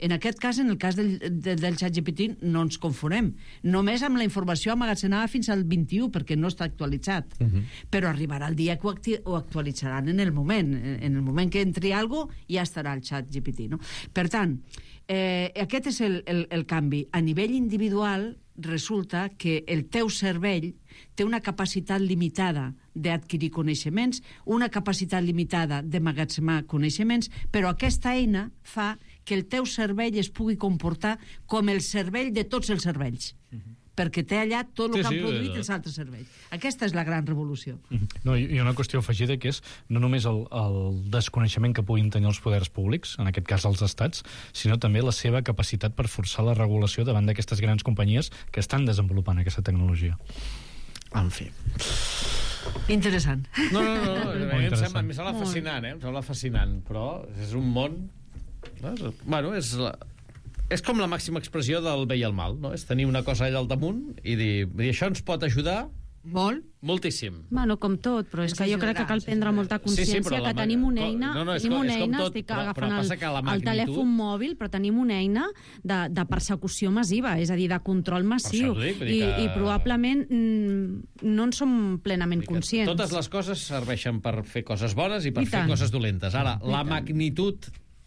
En aquest cas, en el cas del ChatGPT, no ens confonem. Només amb la informació emmagatzemada fins al 21, perquè no està actualitzat. Però arribarà el dia que ho actualitzaran en el moment. En el moment que entri alguna cosa, ja estarà el ChatGPT. No? Per tant, aquest és el canvi. A nivell individual, resulta que el teu cervell té una capacitat limitada d'adquirir coneixements, una capacitat limitada d'emmagatzemar coneixements, però aquesta eina fa que el teu cervell es pugui comportar com el cervell de tots els cervells. Perquè té allà tot el que han produït els altres cervells. Aquesta és la gran revolució. No, hi ha una qüestió afegida que és no només el desconeixement que puguin tenir els poders públics, en aquest cas els estats, sinó també la seva capacitat per forçar la regulació davant d'aquestes grans companyies que estan desenvolupant aquesta tecnologia. En fi. Interessant. No. Em sembla fascinant, Em sembla fascinant, però és un món... Bueno, és com la màxima expressió del bé i el mal, no? És tenir una cosa allà al damunt i dir, això ens pot ajudar moltíssim. Bueno, com tot, però és que jo crec que cal prendre molta consciència que tenim una eina, estic agafant el telèfon mòbil, però tenim una eina de persecució massiva, és a dir, de control massiu, i probablement no en som plenament conscients. Totes les coses serveixen per fer coses bones i per fer coses dolentes. Ara, la magnitud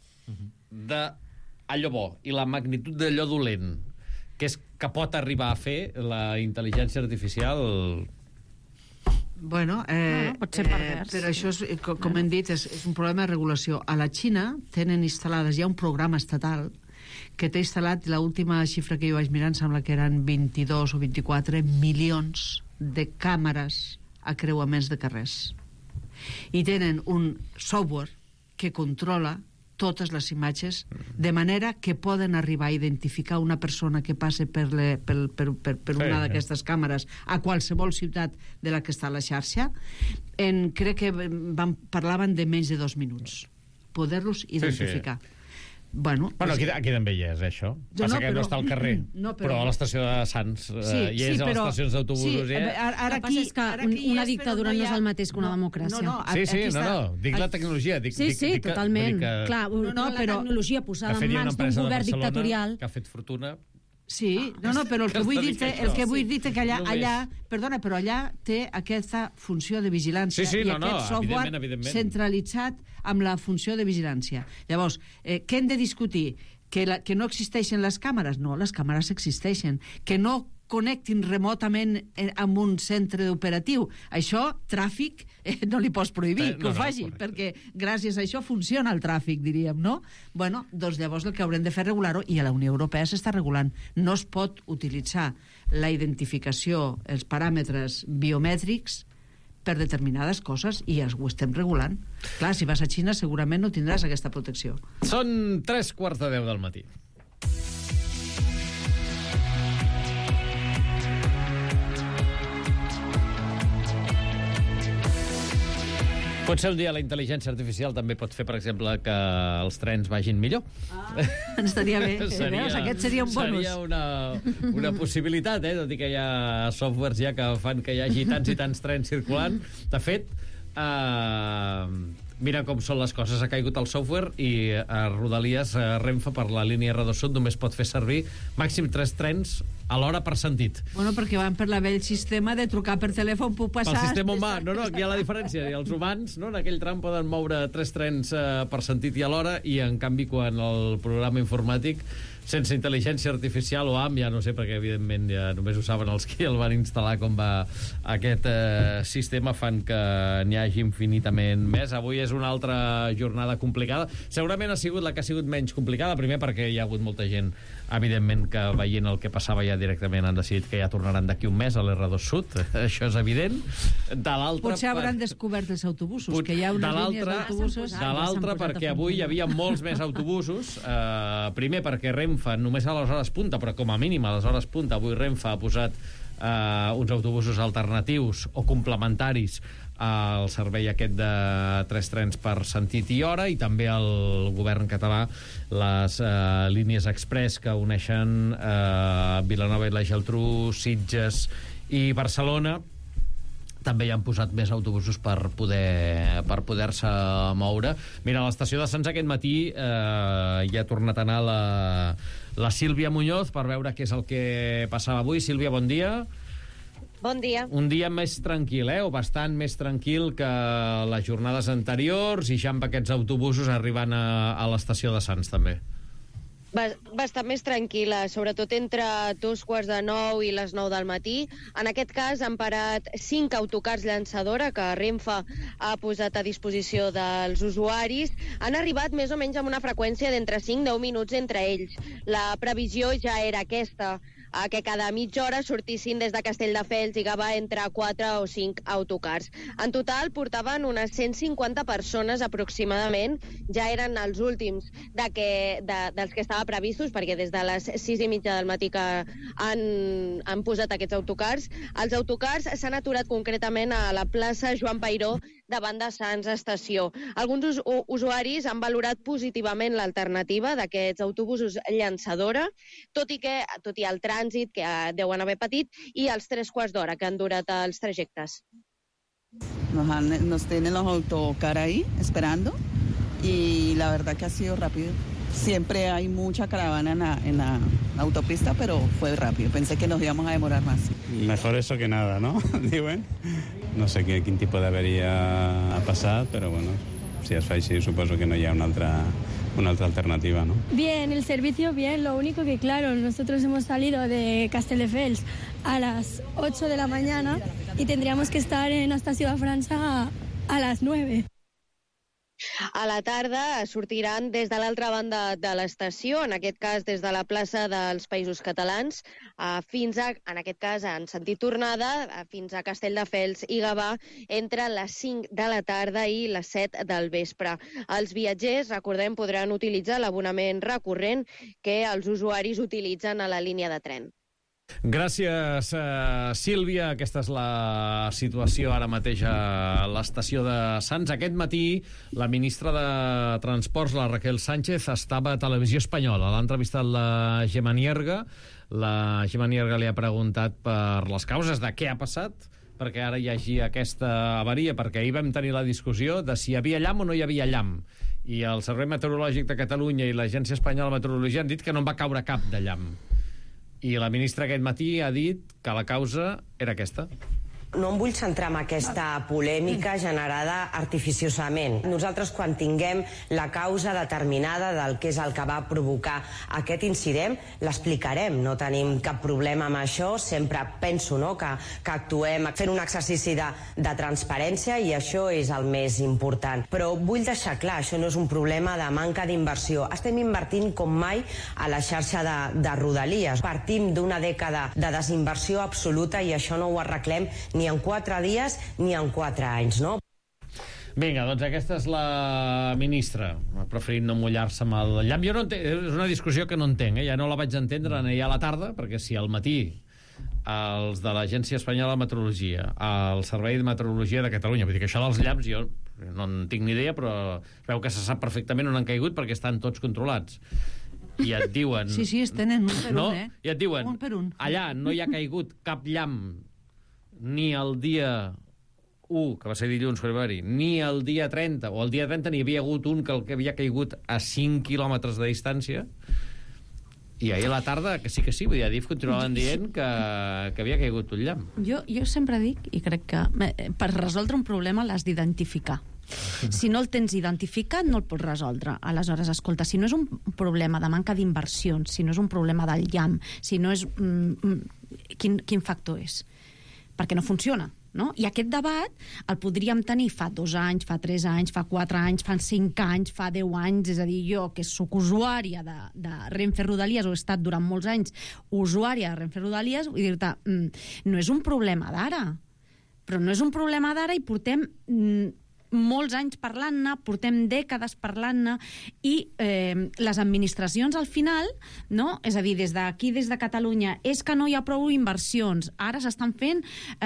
d'allò bo i la magnitud d'allò dolent que pot arribar a fer la intel·ligència artificial... Bueno, pot ser pervers. però això, com hem dit, és un problema de regulació. A la Xina tenen instal·lades ja un programa estatal que té instal·lat, l'última xifra que jo vaig mirar, em sembla que eren 22 o 24 milions de càmeres a creuaments de carrers. I tenen un software que controla totes les imatges, de manera que poden arribar a identificar una persona que passe per una d'aquestes càmeres a qualsevol ciutat de la que està a la xarxa. Crec que parlaven de menys de 2 minuts. Poder-los identificar. Bueno, aquí també hi és, això. Passa que no està al carrer, però a l'estació de Sants hi és, a les estacions d'autobusos. Ara passa és que una dictadura no és el mateix que una democràcia. Dic la tecnologia. Sí, totalment. Clar, la tecnologia posada en mans d'un govern dictatorial... Que ha fet fortuna... Sí, però el que vull dir és que allà, perdona, però allà té aquesta funció de vigilància i aquest software centralitzat amb la funció de vigilància. Llavors, què hem de discutir? Que no existeixen les càmeres? No, les càmeres existeixen. Que no connectin remotament amb un centre operatiu. Això, tràfic, no li pots prohibir que ho faci, perquè gràcies a això funciona el tràfic, diríem, no? Bueno, doncs llavors el que haurem de fer és regular-ho, i a la Unió Europea s'està regulant. No es pot utilitzar la identificació, els paràmetres biomètrics per determinades coses, i ho estem regulant. Clar, si vas a Xina segurament no tindràs aquesta protecció. Són 9:45 del matí. Potser un dia la intel·ligència artificial també pot fer, per exemple, que els trens vagin millor. Estaria bé. Aquest seria un bonus. Seria una possibilitat, tot i que hi ha softwares ja que fan que hi hagi tants i tants trens circulant. De fet, mira com són les coses. Ha caigut el software i a Rodalies Renfe, per la línia R2 Sud, només pot fer servir màxim 3 trens a l'hora per sentit. Bueno, perquè van per la vell sistema de trucar per telèfon, puc passar... Pel sistema humà, aquí hi ha la diferència. I els humans, en aquell tram, poden moure 3 trens per sentit i a l'hora, i en canvi, quan el programa informàtic, sense intel·ligència artificial o AM, ja no sé, perquè evidentment ja només ho saben els que el van instal·lar, com va aquest sistema, fan que n'hi hagi infinitament més. Avui és una altra jornada complicada. Segurament ha sigut la que ha sigut menys complicada, primer perquè hi ha hagut molta gent, evidentment, que veient el que passava ja directament han decidit que ja tornaran d'aquí un mes a l'R2 Sud, això és evident. De l'altra... Potser hauran descobert els autobusos, que hi ha unes línies d'autobusos... De l'altra, perquè avui hi havia molts més autobusos, primer perquè Renfe només a les hores punta, però com a mínim a les hores punta, avui Renfe ha posat uns autobusos alternatius o complementaris al servei aquest de 3 trens per sentit i hora, i també el govern català les línies express que uneixen Vilanova i la Geltrú, Sitges i Barcelona també hi han posat més autobusos per poder-se moure. Mira, a l'estació de Sants aquest matí ja ha tornat a anar la Sílvia Muñoz per veure què és el que passava avui. Sílvia, bon dia. Bon dia. Un dia més tranquil, o bastant més tranquil que les jornades anteriors, i ja amb aquests autobusos arribant a l'estació de Sants, també. Bastant més tranquil·la, sobretot entre 8:45 i les 9 del matí. En aquest cas han parat 5 autocars llançadora que Renfe ha posat a disposició dels usuaris. Han arribat més o menys amb una freqüència d'entre 5 i 10 minuts entre ells. La previsió ja era aquesta, que cada mitja hora sortissin des de Castelldefels i Gavà entre 4 o 5 autocars. En total portaven unes 150 persones aproximadament, ja eren els últims dels que estava previstos, perquè des de les 6:30 del matí que han posat aquests autocars. Els autocars s'han aturat concretament a la plaça Joan Peiró, davant de Sants Estació. Alguns usuaris han valorat positivament l'alternativa d'aquests autobusos llançadora, tot i el trànsit que deuen haver patit i els 3 quarts d'hora que han durat els trajectes. Nos tienen los autocar ahí esperando y la verdad que ha sido rápido. Siempre hay mucha caravana en la autopista, pero fue rápido. Pensé que nos íbamos a demorar más. Mejor eso que nada, ¿no? Diuen. No sé quin tipus d'averia ha passat, però bueno, si es fa així suposo que no hi ha una altra alternativa, ¿no? Bien, el servicio bien, lo único que claro, nosotros hemos salido de Castelldefels a las 8 de la mañana y tendríamos que estar en la estación de França a las 9. A la tarda sortiran des de l'altra banda de l'estació, en aquest cas des de la plaça dels Països Catalans, fins a, en aquest cas en sentit tornada, fins a Castelldefels i Gavà, entre les 5 de la tarda i les 7 del vespre. Els viatgers, recordem, podran utilitzar l'abonament recurrent que els usuaris utilitzen a la línia de tren. Gràcies, Sílvia. Aquesta és la situació ara mateix a l'estació de Sants. Aquest matí, la ministra de Transports, la Raquel Sánchez, estava a Televisió Espanyola. L'ha entrevistat la Gemma Nierga. La Gemma Nierga li ha preguntat per les causes de què ha passat, perquè ara hi hagi aquesta avaria, perquè ahir vam tenir la discussió de si hi havia llamp o no hi havia llamp. I el Servei Meteorològic de Catalunya i l'Agència Espanyola de Meteorologia han dit que no en va caure cap de llamp. I la ministra aquest matí ha dit que la causa era aquesta. No em vull centrar en aquesta polèmica generada artificiosament. Nosaltres, quan tinguem la causa determinada del que és el que va provocar aquest incident, l'explicarem. No tenim cap problema amb això. Sempre penso que actuem fent un exercici de transparència i això és el més important. Però vull deixar clar, això no és un problema de manca d'inversió. Estem invertint com mai a la xarxa de Rodalies. Partim d'una dècada de desinversió absoluta i això no ho arreglem ni en 4 dies ni en 4 anys, no? Vinga, doncs aquesta és la ministra. Ha preferit no mullar-se amb el llamp. Jo no entenc, és una discussió que no entenc, ja no la vaig entendre ni a la tarda, perquè si al matí els de l'Agència Espanyola de Meteorologia, el Servei de Meteorologia de Catalunya, vull dir que això dels llamps jo no en tinc ni idea, però veu que se sap perfectament on han caigut perquè estan tots controlats. I et diuen... Sí, es tenen un per un, I et diuen, un per un. Allà no hi ha caigut cap llamp ni el dia 1, que va ser dilluns, ni el dia 30, o el dia 30 n'hi havia hagut un que havia caigut a 5 quilòmetres de distància, i ahir a la tarda, que sí, vull dir, a DIF continuaven dient que havia caigut un llamp. Jo sempre dic, i crec que per resoldre un problema l'has d'identificar. Si no el tens identificat, no el pots resoldre. Aleshores, escolta, si no és un problema de manca d'inversions, si no és un problema del llamp, si no és... Quin factor és? Perquè no funciona, no? I aquest debat el podríem tenir fa 2 anys, fa 3 anys, fa 4 anys, fa 5 anys, fa 10 anys, és a dir, jo, que soc usuària de Renfe Rodalies, o he estat durant molts anys usuària de Renfe Rodalies, vull dir-te, no és un problema d'ara, però no és un problema d'ara i portem molts anys parlant-ne, portem dècades parlant-ne, i les administracions al final, no? És a dir, des d'aquí, des de Catalunya, és que no hi ha prou inversions. Ara s'estan fent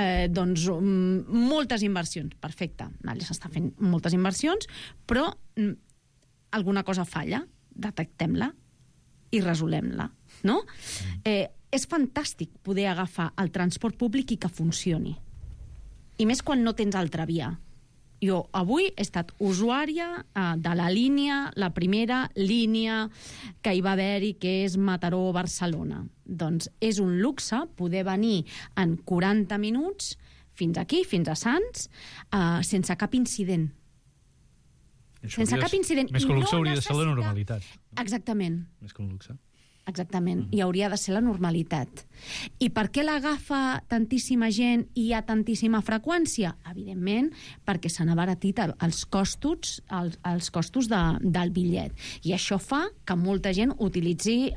moltes inversions. Perfecte, s'estan fent moltes inversions, però alguna cosa falla, detectem-la i resolem-la, no? És fantàstic poder agafar el transport públic i que funcioni. I més quan no tens altra via. Jo avui he estat usuària de la línia, la primera línia que hi va haver-hi, que és Mataró-Barcelona. Doncs és un luxe poder venir en 40 minuts fins aquí, fins a Sants, sense cap incident. Sense cap incident. Més que un luxe hauria de ser la normalitat. Exactament. Més que un luxe. Exactament, i hauria de ser la normalitat. I per què l'agafa tantíssima gent i hi ha tantíssima freqüència? Evidentment, perquè s'han abaratit els costos del bitllet. I això fa que molta gent utilitzi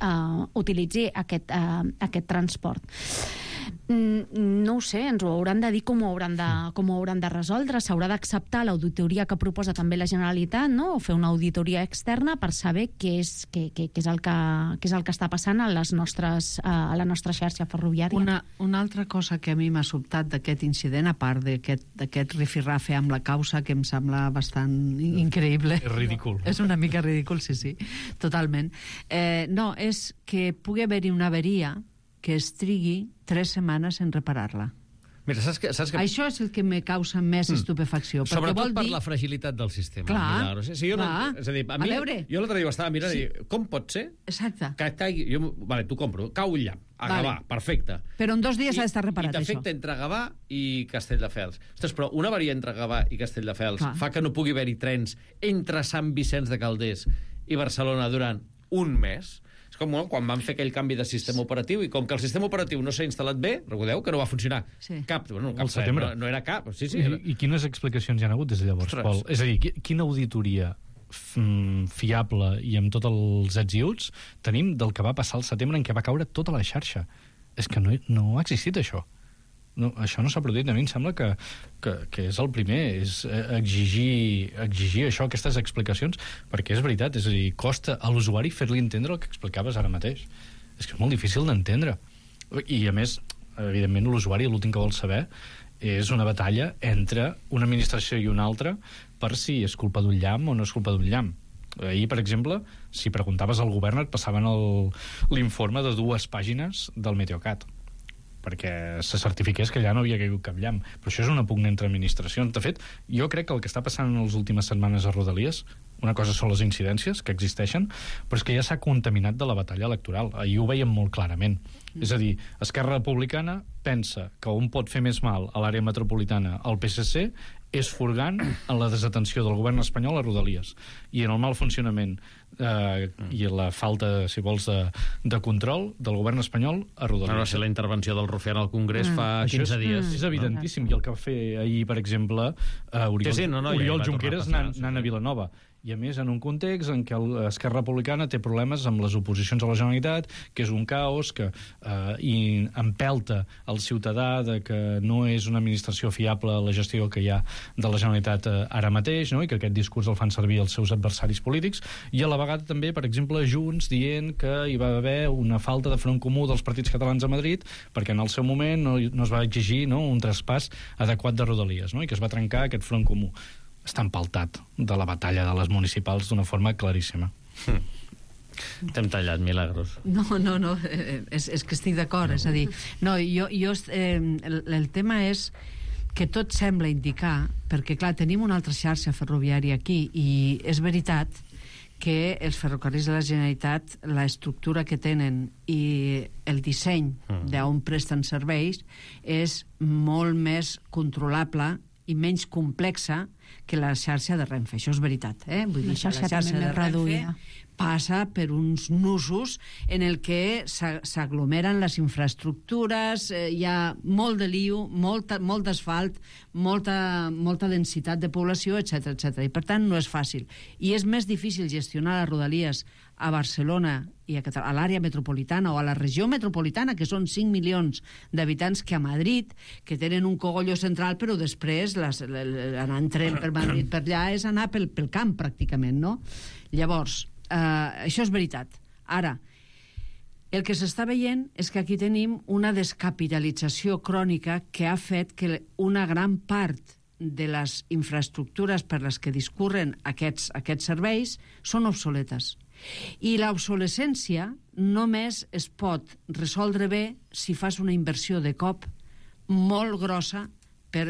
aquest transport. No ho sé, ens ho hauran de dir com ho hauran de resoldre. S'haurà d'acceptar l'auditoria que proposa també la Generalitat, no? O fer una auditoria externa per saber què és el que està passant a la nostra xarxa ferroviària. Una altra cosa que a mi m'ha sobtat d'aquest incident, a part d'aquest rifirrafe amb la causa, que em sembla bastant increïble. És ridícul. És una mica ridícul, sí, totalment. No, és que pugui haver-hi una averia que es trigui 3 setmanes en reparar-la. Mira, saps que... Això és el que me causa més estupefacció. Sobretot per la fragilitat del sistema. Clar, és a dir, a mi, jo l'altre dia estava mirant i dic, com pot ser? Exacte. Que caigui... Vale, t'ho compro. Cau un llamp. A Gavà, perfecte. Però en 2 dies ha d'estar reparat, això. I t'afecta entre Gavà i Castelldefels. Ostres, però una avaria entre Gavà i Castelldefels fa que no pugui haver-hi trens entre Sant Vicenç de Calders i Barcelona durant un mes. És com quan van fer aquell canvi de sistema operatiu i com que el sistema operatiu no s'ha instal·lat bé, recordeu que no va funcionar cap setembre. No era cap. I quines explicacions hi ha hagut des de llavors, Pol? És a dir, quina auditoria fiable i amb tots els ets i uts tenim del que va passar al setembre en què va caure tota la xarxa? És que no ha existit això. No, això no s'ha produït. A mi em sembla que és el primer, és exigir això, aquestes explicacions, perquè és veritat, és a dir, costa a l'usuari fer-li entendre el que explicaves ara mateix. És que és molt difícil d'entendre. I, a més, evidentment, l'usuari l'últim que vol saber és una batalla entre una administració i una altra per si és culpa d'un llamp o no és culpa d'un llamp. Ahir, per exemple, si preguntaves al govern et passaven l'informe de 2 pàgines del Meteocat perquè se certifiqués que allà no havia caigut cap llamp. Però això és una pugna entre administracions. De fet, jo crec que el que està passant en les últimes setmanes a Rodalies, una cosa són les incidències que existeixen, però és que ja s'ha contaminat de la batalla electoral. Ahir ho veiem molt clarament. És a dir, Esquerra Republicana pensa que on pot fer més mal a l'àrea metropolitana el PSC és furgant en la desatenció del govern espanyol a Rodalies i en el mal funcionament i la falta, si vols, de control del govern espanyol a Rodalies. Va ser la intervenció del Rufián al Congrés fa 15 dies. És evidentíssim. I el que va fer ahir, per exemple, Oriol Junqueras anant a Vilanova. I, a més, en un context en què l'Esquerra Republicana té problemes amb les oposicions a la Generalitat, que és un caos, que empelta el ciutadà de que no és una administració fiable la gestió que hi ha de la Generalitat ara mateix, no? I que aquest discurs el fan servir els seus adversaris polítics, i a la vegada també, per exemple, Junts dient que hi va haver una falta de front comú dels partits catalans a Madrid perquè en el seu moment no es va exigir un traspàs adequat de Rodalies, no? I que es va trencar aquest front comú. Està empaltat de la batalla de les municipals d'una forma claríssima. T'hem tallat, Milagros. No, és que estic d'acord, és a dir, el tema és que tot sembla indicar, perquè clar, tenim una altra xarxa ferroviària aquí i és veritat que els ferrocarrils de la Generalitat, l'estructura que tenen i el disseny d'on presten serveis és molt més controlable i menys complexa que la xarxa de Renfe. Això és veritat. Vull dir, la xarxa de Renfe passa per uns nusos en el que s'aglomeren les infraestructures, hi ha molt de lío, molt d'asfalt, molta densitat de població, etc. I per tant no és fàcil. I és més difícil gestionar les Rodalies a Barcelona i a l'àrea metropolitana o a la regió metropolitana, que són 5 milions d'habitants, que a Madrid, que tenen un cogollo central, però després anar en tren per Madrid per allà és anar pel camp, pràcticament, no? Llavors, això és veritat. Ara, el que s'està veient és que aquí tenim una descapitalització crònica que ha fet que una gran part de les infraestructures per les que discurren aquests serveis són obsoletes. I l'obsolescència només es pot resoldre bé si fas una inversió de cop molt grossa per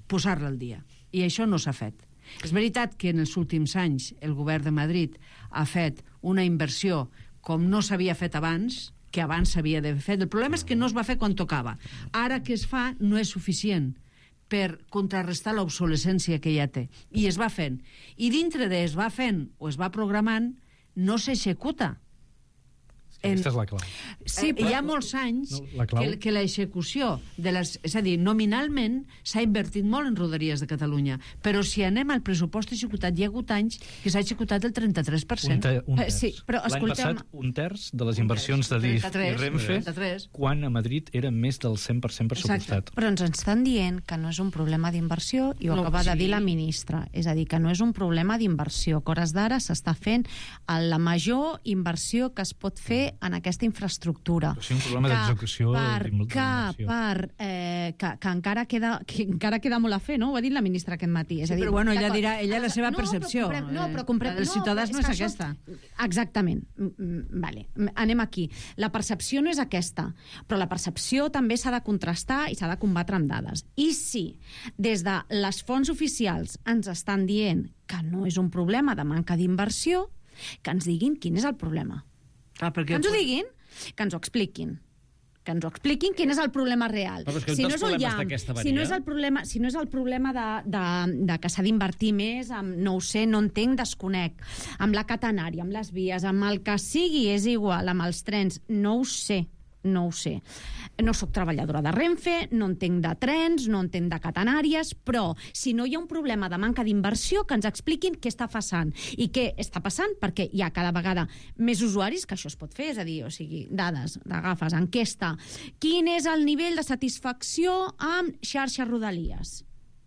posar-la al dia. I això no s'ha fet. És veritat que en els últims anys el govern de Madrid ha fet una inversió com no s'havia fet abans, que abans s'havia d'haver fet. El problema és que no es va fer quan tocava. Ara que es fa no és suficient per contrarrestar l'obsolescència que ja té. I es va fent. I dintre de es va fent o es va programant, no s'executa. Aquesta és la clau. Sí, hi ha molts anys que l'execució de les... És a dir, nominalment s'ha invertit molt en Rodalies de Catalunya, però si anem al pressupost executat, hi ha hagut anys que s'ha executat el 33%. Un terç. Sí, però l'any passat, un terç de les inversions de DIF i Renfe, quan a Madrid era més del 100% pressupostat. Però ens estan dient que no és un problema d'inversió, i ho acaba de dir la ministra. És a dir, que no és un problema d'inversió, que hores d'ara s'està fent la major inversió que es pot fer en aquesta infraestructura. Però sí, un problema d'execució que encara queda molt a fer, no? Ho ha dit la ministra aquest matí. És a dir, però bueno, ella dirà la seva percepció. Els ciutadans no és aquesta. Exactament. Vale. Anem aquí. La percepció no és aquesta, però la percepció també s'ha de contrastar i s'ha de combatre amb dades. I si des de les fonts oficials ens estan dient que no és un problema de manca d'inversió, que ens diguin quin és el problema. Que ens ho diguin, que ens ho expliquin. Que ens ho expliquin quin és el problema real. Si no és el llamp, si no és el problema de que s'ha d'invertir més, no ho sé, no entenc, desconec, amb la catenària, amb les vies, amb el que sigui, és igual, amb els trens, no ho sé. No soc treballadora de Renfe, no entenc de trens, no entenc de catenàries, però si no hi ha un problema de manca d'inversió, que ens expliquin què està passant. I què està passant? Perquè hi ha cada vegada més usuaris que això es pot fer, és a dir, o sigui, dades, agafes, enquesta. Quin és el nivell de satisfacció amb xarxa Rodalies?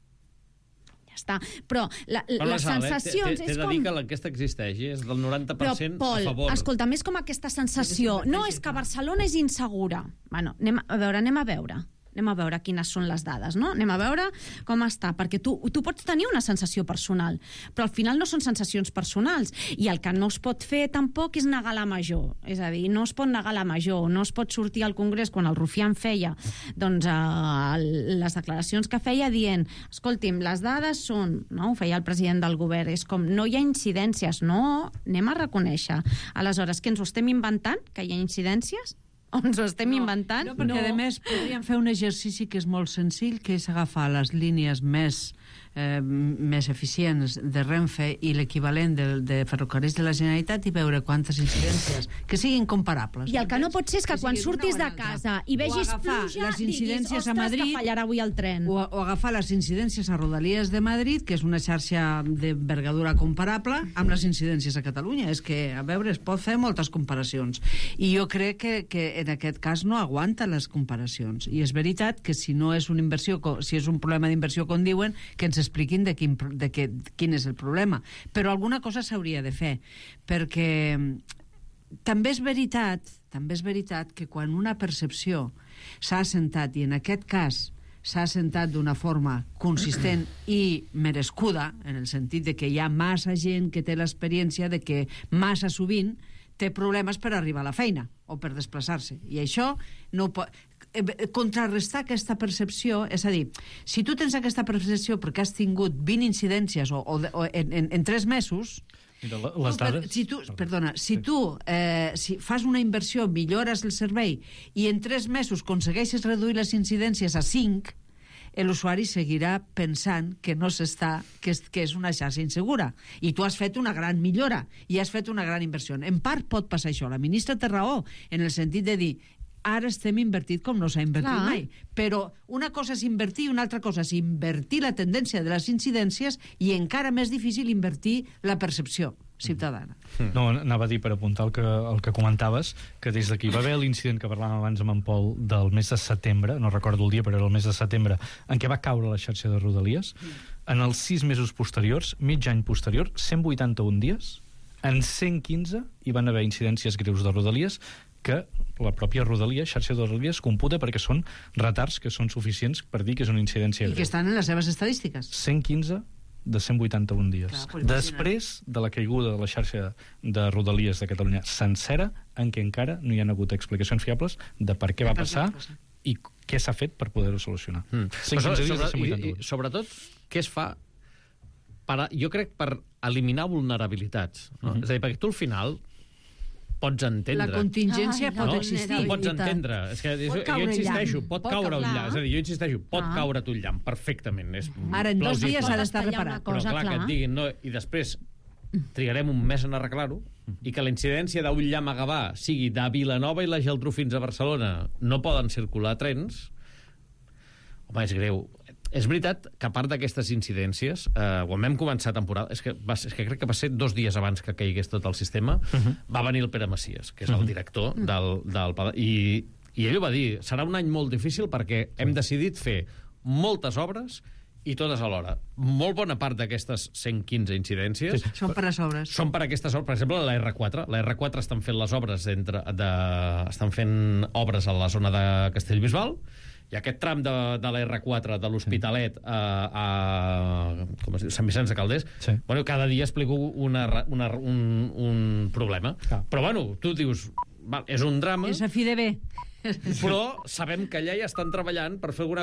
Ja està. Però les sensacions... T'he de dir que l'enquesta existeix, és del 90% a favor. Però, Pol, escolta'm, és com aquesta sensació. No, és que Barcelona és insegura. Bueno, anem a veure quines són les dades, no? Anem a veure com està, perquè tu pots tenir una sensació personal, però al final no són sensacions personals, i el que no es pot fer tampoc és negar la major, és a dir, no es pot negar la major, no es pot sortir al Congrés quan el Rufián feia les declaracions que feia dient, escolti'm, les dades són, no? Ho feia el president del govern, és com, no hi ha incidències, no, anem a reconèixer. Aleshores, que ens ho estem inventant, que hi ha incidències? O ens ho estem inventant? No, perquè a més podríem fer un exercici que és molt senzill, que és agafar les línies més eficients de Renfe i l'equivalent de Ferrocarrils de la Generalitat i veure quantes incidències que siguin comparables. I el que no pot ser és que quan surtis de casa i vegis pluja, diguis, ostres, que fallarà avui el tren. O agafar les incidències a Rodalies de Madrid, que és una xarxa d'envergadura comparable, amb les incidències a Catalunya. És que, a veure, es pot fer moltes comparacions. I jo crec que en aquest cas no aguanta les comparacions. I és veritat que si no és una inversió, si és un problema d'inversió, com diuen, que ens expliquin quin és el problema. Però alguna cosa s'hauria de fer, perquè també és veritat que quan una percepció s'ha assentat, i en aquest cas s'ha assentat d'una forma consistent i merescuda, en el sentit de que hi ha massa gent que té l'experiència de que massa sovint té problemes per arribar a la feina o per desplaçar-se. I això no ho pot... Contrarrestar aquesta percepció, és a dir, si tu tens aquesta percepció perquè has tingut 20 incidències en 3 mesos... Les dades... Si fas una inversió, millores el servei i en 3 mesos aconsegueixes reduir les incidències a 5, l'usuari seguirà pensant que no s'està, que és una xarxa insegura, i tu has fet una gran millora i has fet una gran inversió. En part pot passar això, la ministra té raó en el sentit de dir ara estem invertit com no s'ha invertit mai, però una cosa és invertir i una altra cosa és invertir la tendència de les incidències i encara més difícil invertir la percepció ciutadana. No, anava a dir, per apuntar el que comentaves, que des d'aquí va haver l'incident que parlàvem abans amb en Pol del mes de setembre, no recordo el dia, però era el mes de setembre, en què va caure la xarxa de Rodalies. En els 6 mesos posteriors, mig any posterior, 181 dies, en 115 hi van haver incidències greus de Rodalies que la pròpia Rodalia, xarxa de Rodalies, computa perquè són retards que són suficients per dir que és una incidència greu. I que estan en les seves estadístiques. 115 de 181 dies. Clar, després de la caiguda de la xarxa de Rodalies de Catalunya sencera, en què encara no hi ha hagut explicacions fiables de per què va passar i què s'ha fet per poder-ho solucionar. 115 dies de 182. Sobretot, què es fa jo crec per eliminar vulnerabilitats. No? És a dir, perquè tu al final pots entendre... La contingència pot existir. Ho pots entendre. És que jo insisteixo, pot caure un llamp. És a dir, jo insisteixo, pot caure un llamp perfectament. Ara, en 2 dies s'ha d'estar reparat. Però clar, que et diguin, no, i després trigarem un mes en arreglar-ho, i que la incidència d'un llamp a Gavà sigui de Vilanova i la Geltrú fins a Barcelona no poden circular trens, home, és greu. És veritat que a part d'aquestes incidències, quan vam començar temporada, és que crec que va ser 2 dies abans que caigués tot el sistema, va venir el Pere Macias, que és el director del i ell ho va dir, serà un any molt difícil perquè hem decidit fer moltes obres i totes alhora. Molt bona part d'aquestes 115 incidències són per les obres. Són per aquestes obres. Per exemple, la R4. La R4 estan fent les obres estan fent obres a la zona de Castellbisbal, i aquest tram de la R4 de l'Hospitalet com es diu, Sant Vicenç de Calders, bueno, cada dia explico un problema. Però, bueno, tu dius, és un drama... És a fi de bé. Però sabem que allà ja estan treballant per fer alguna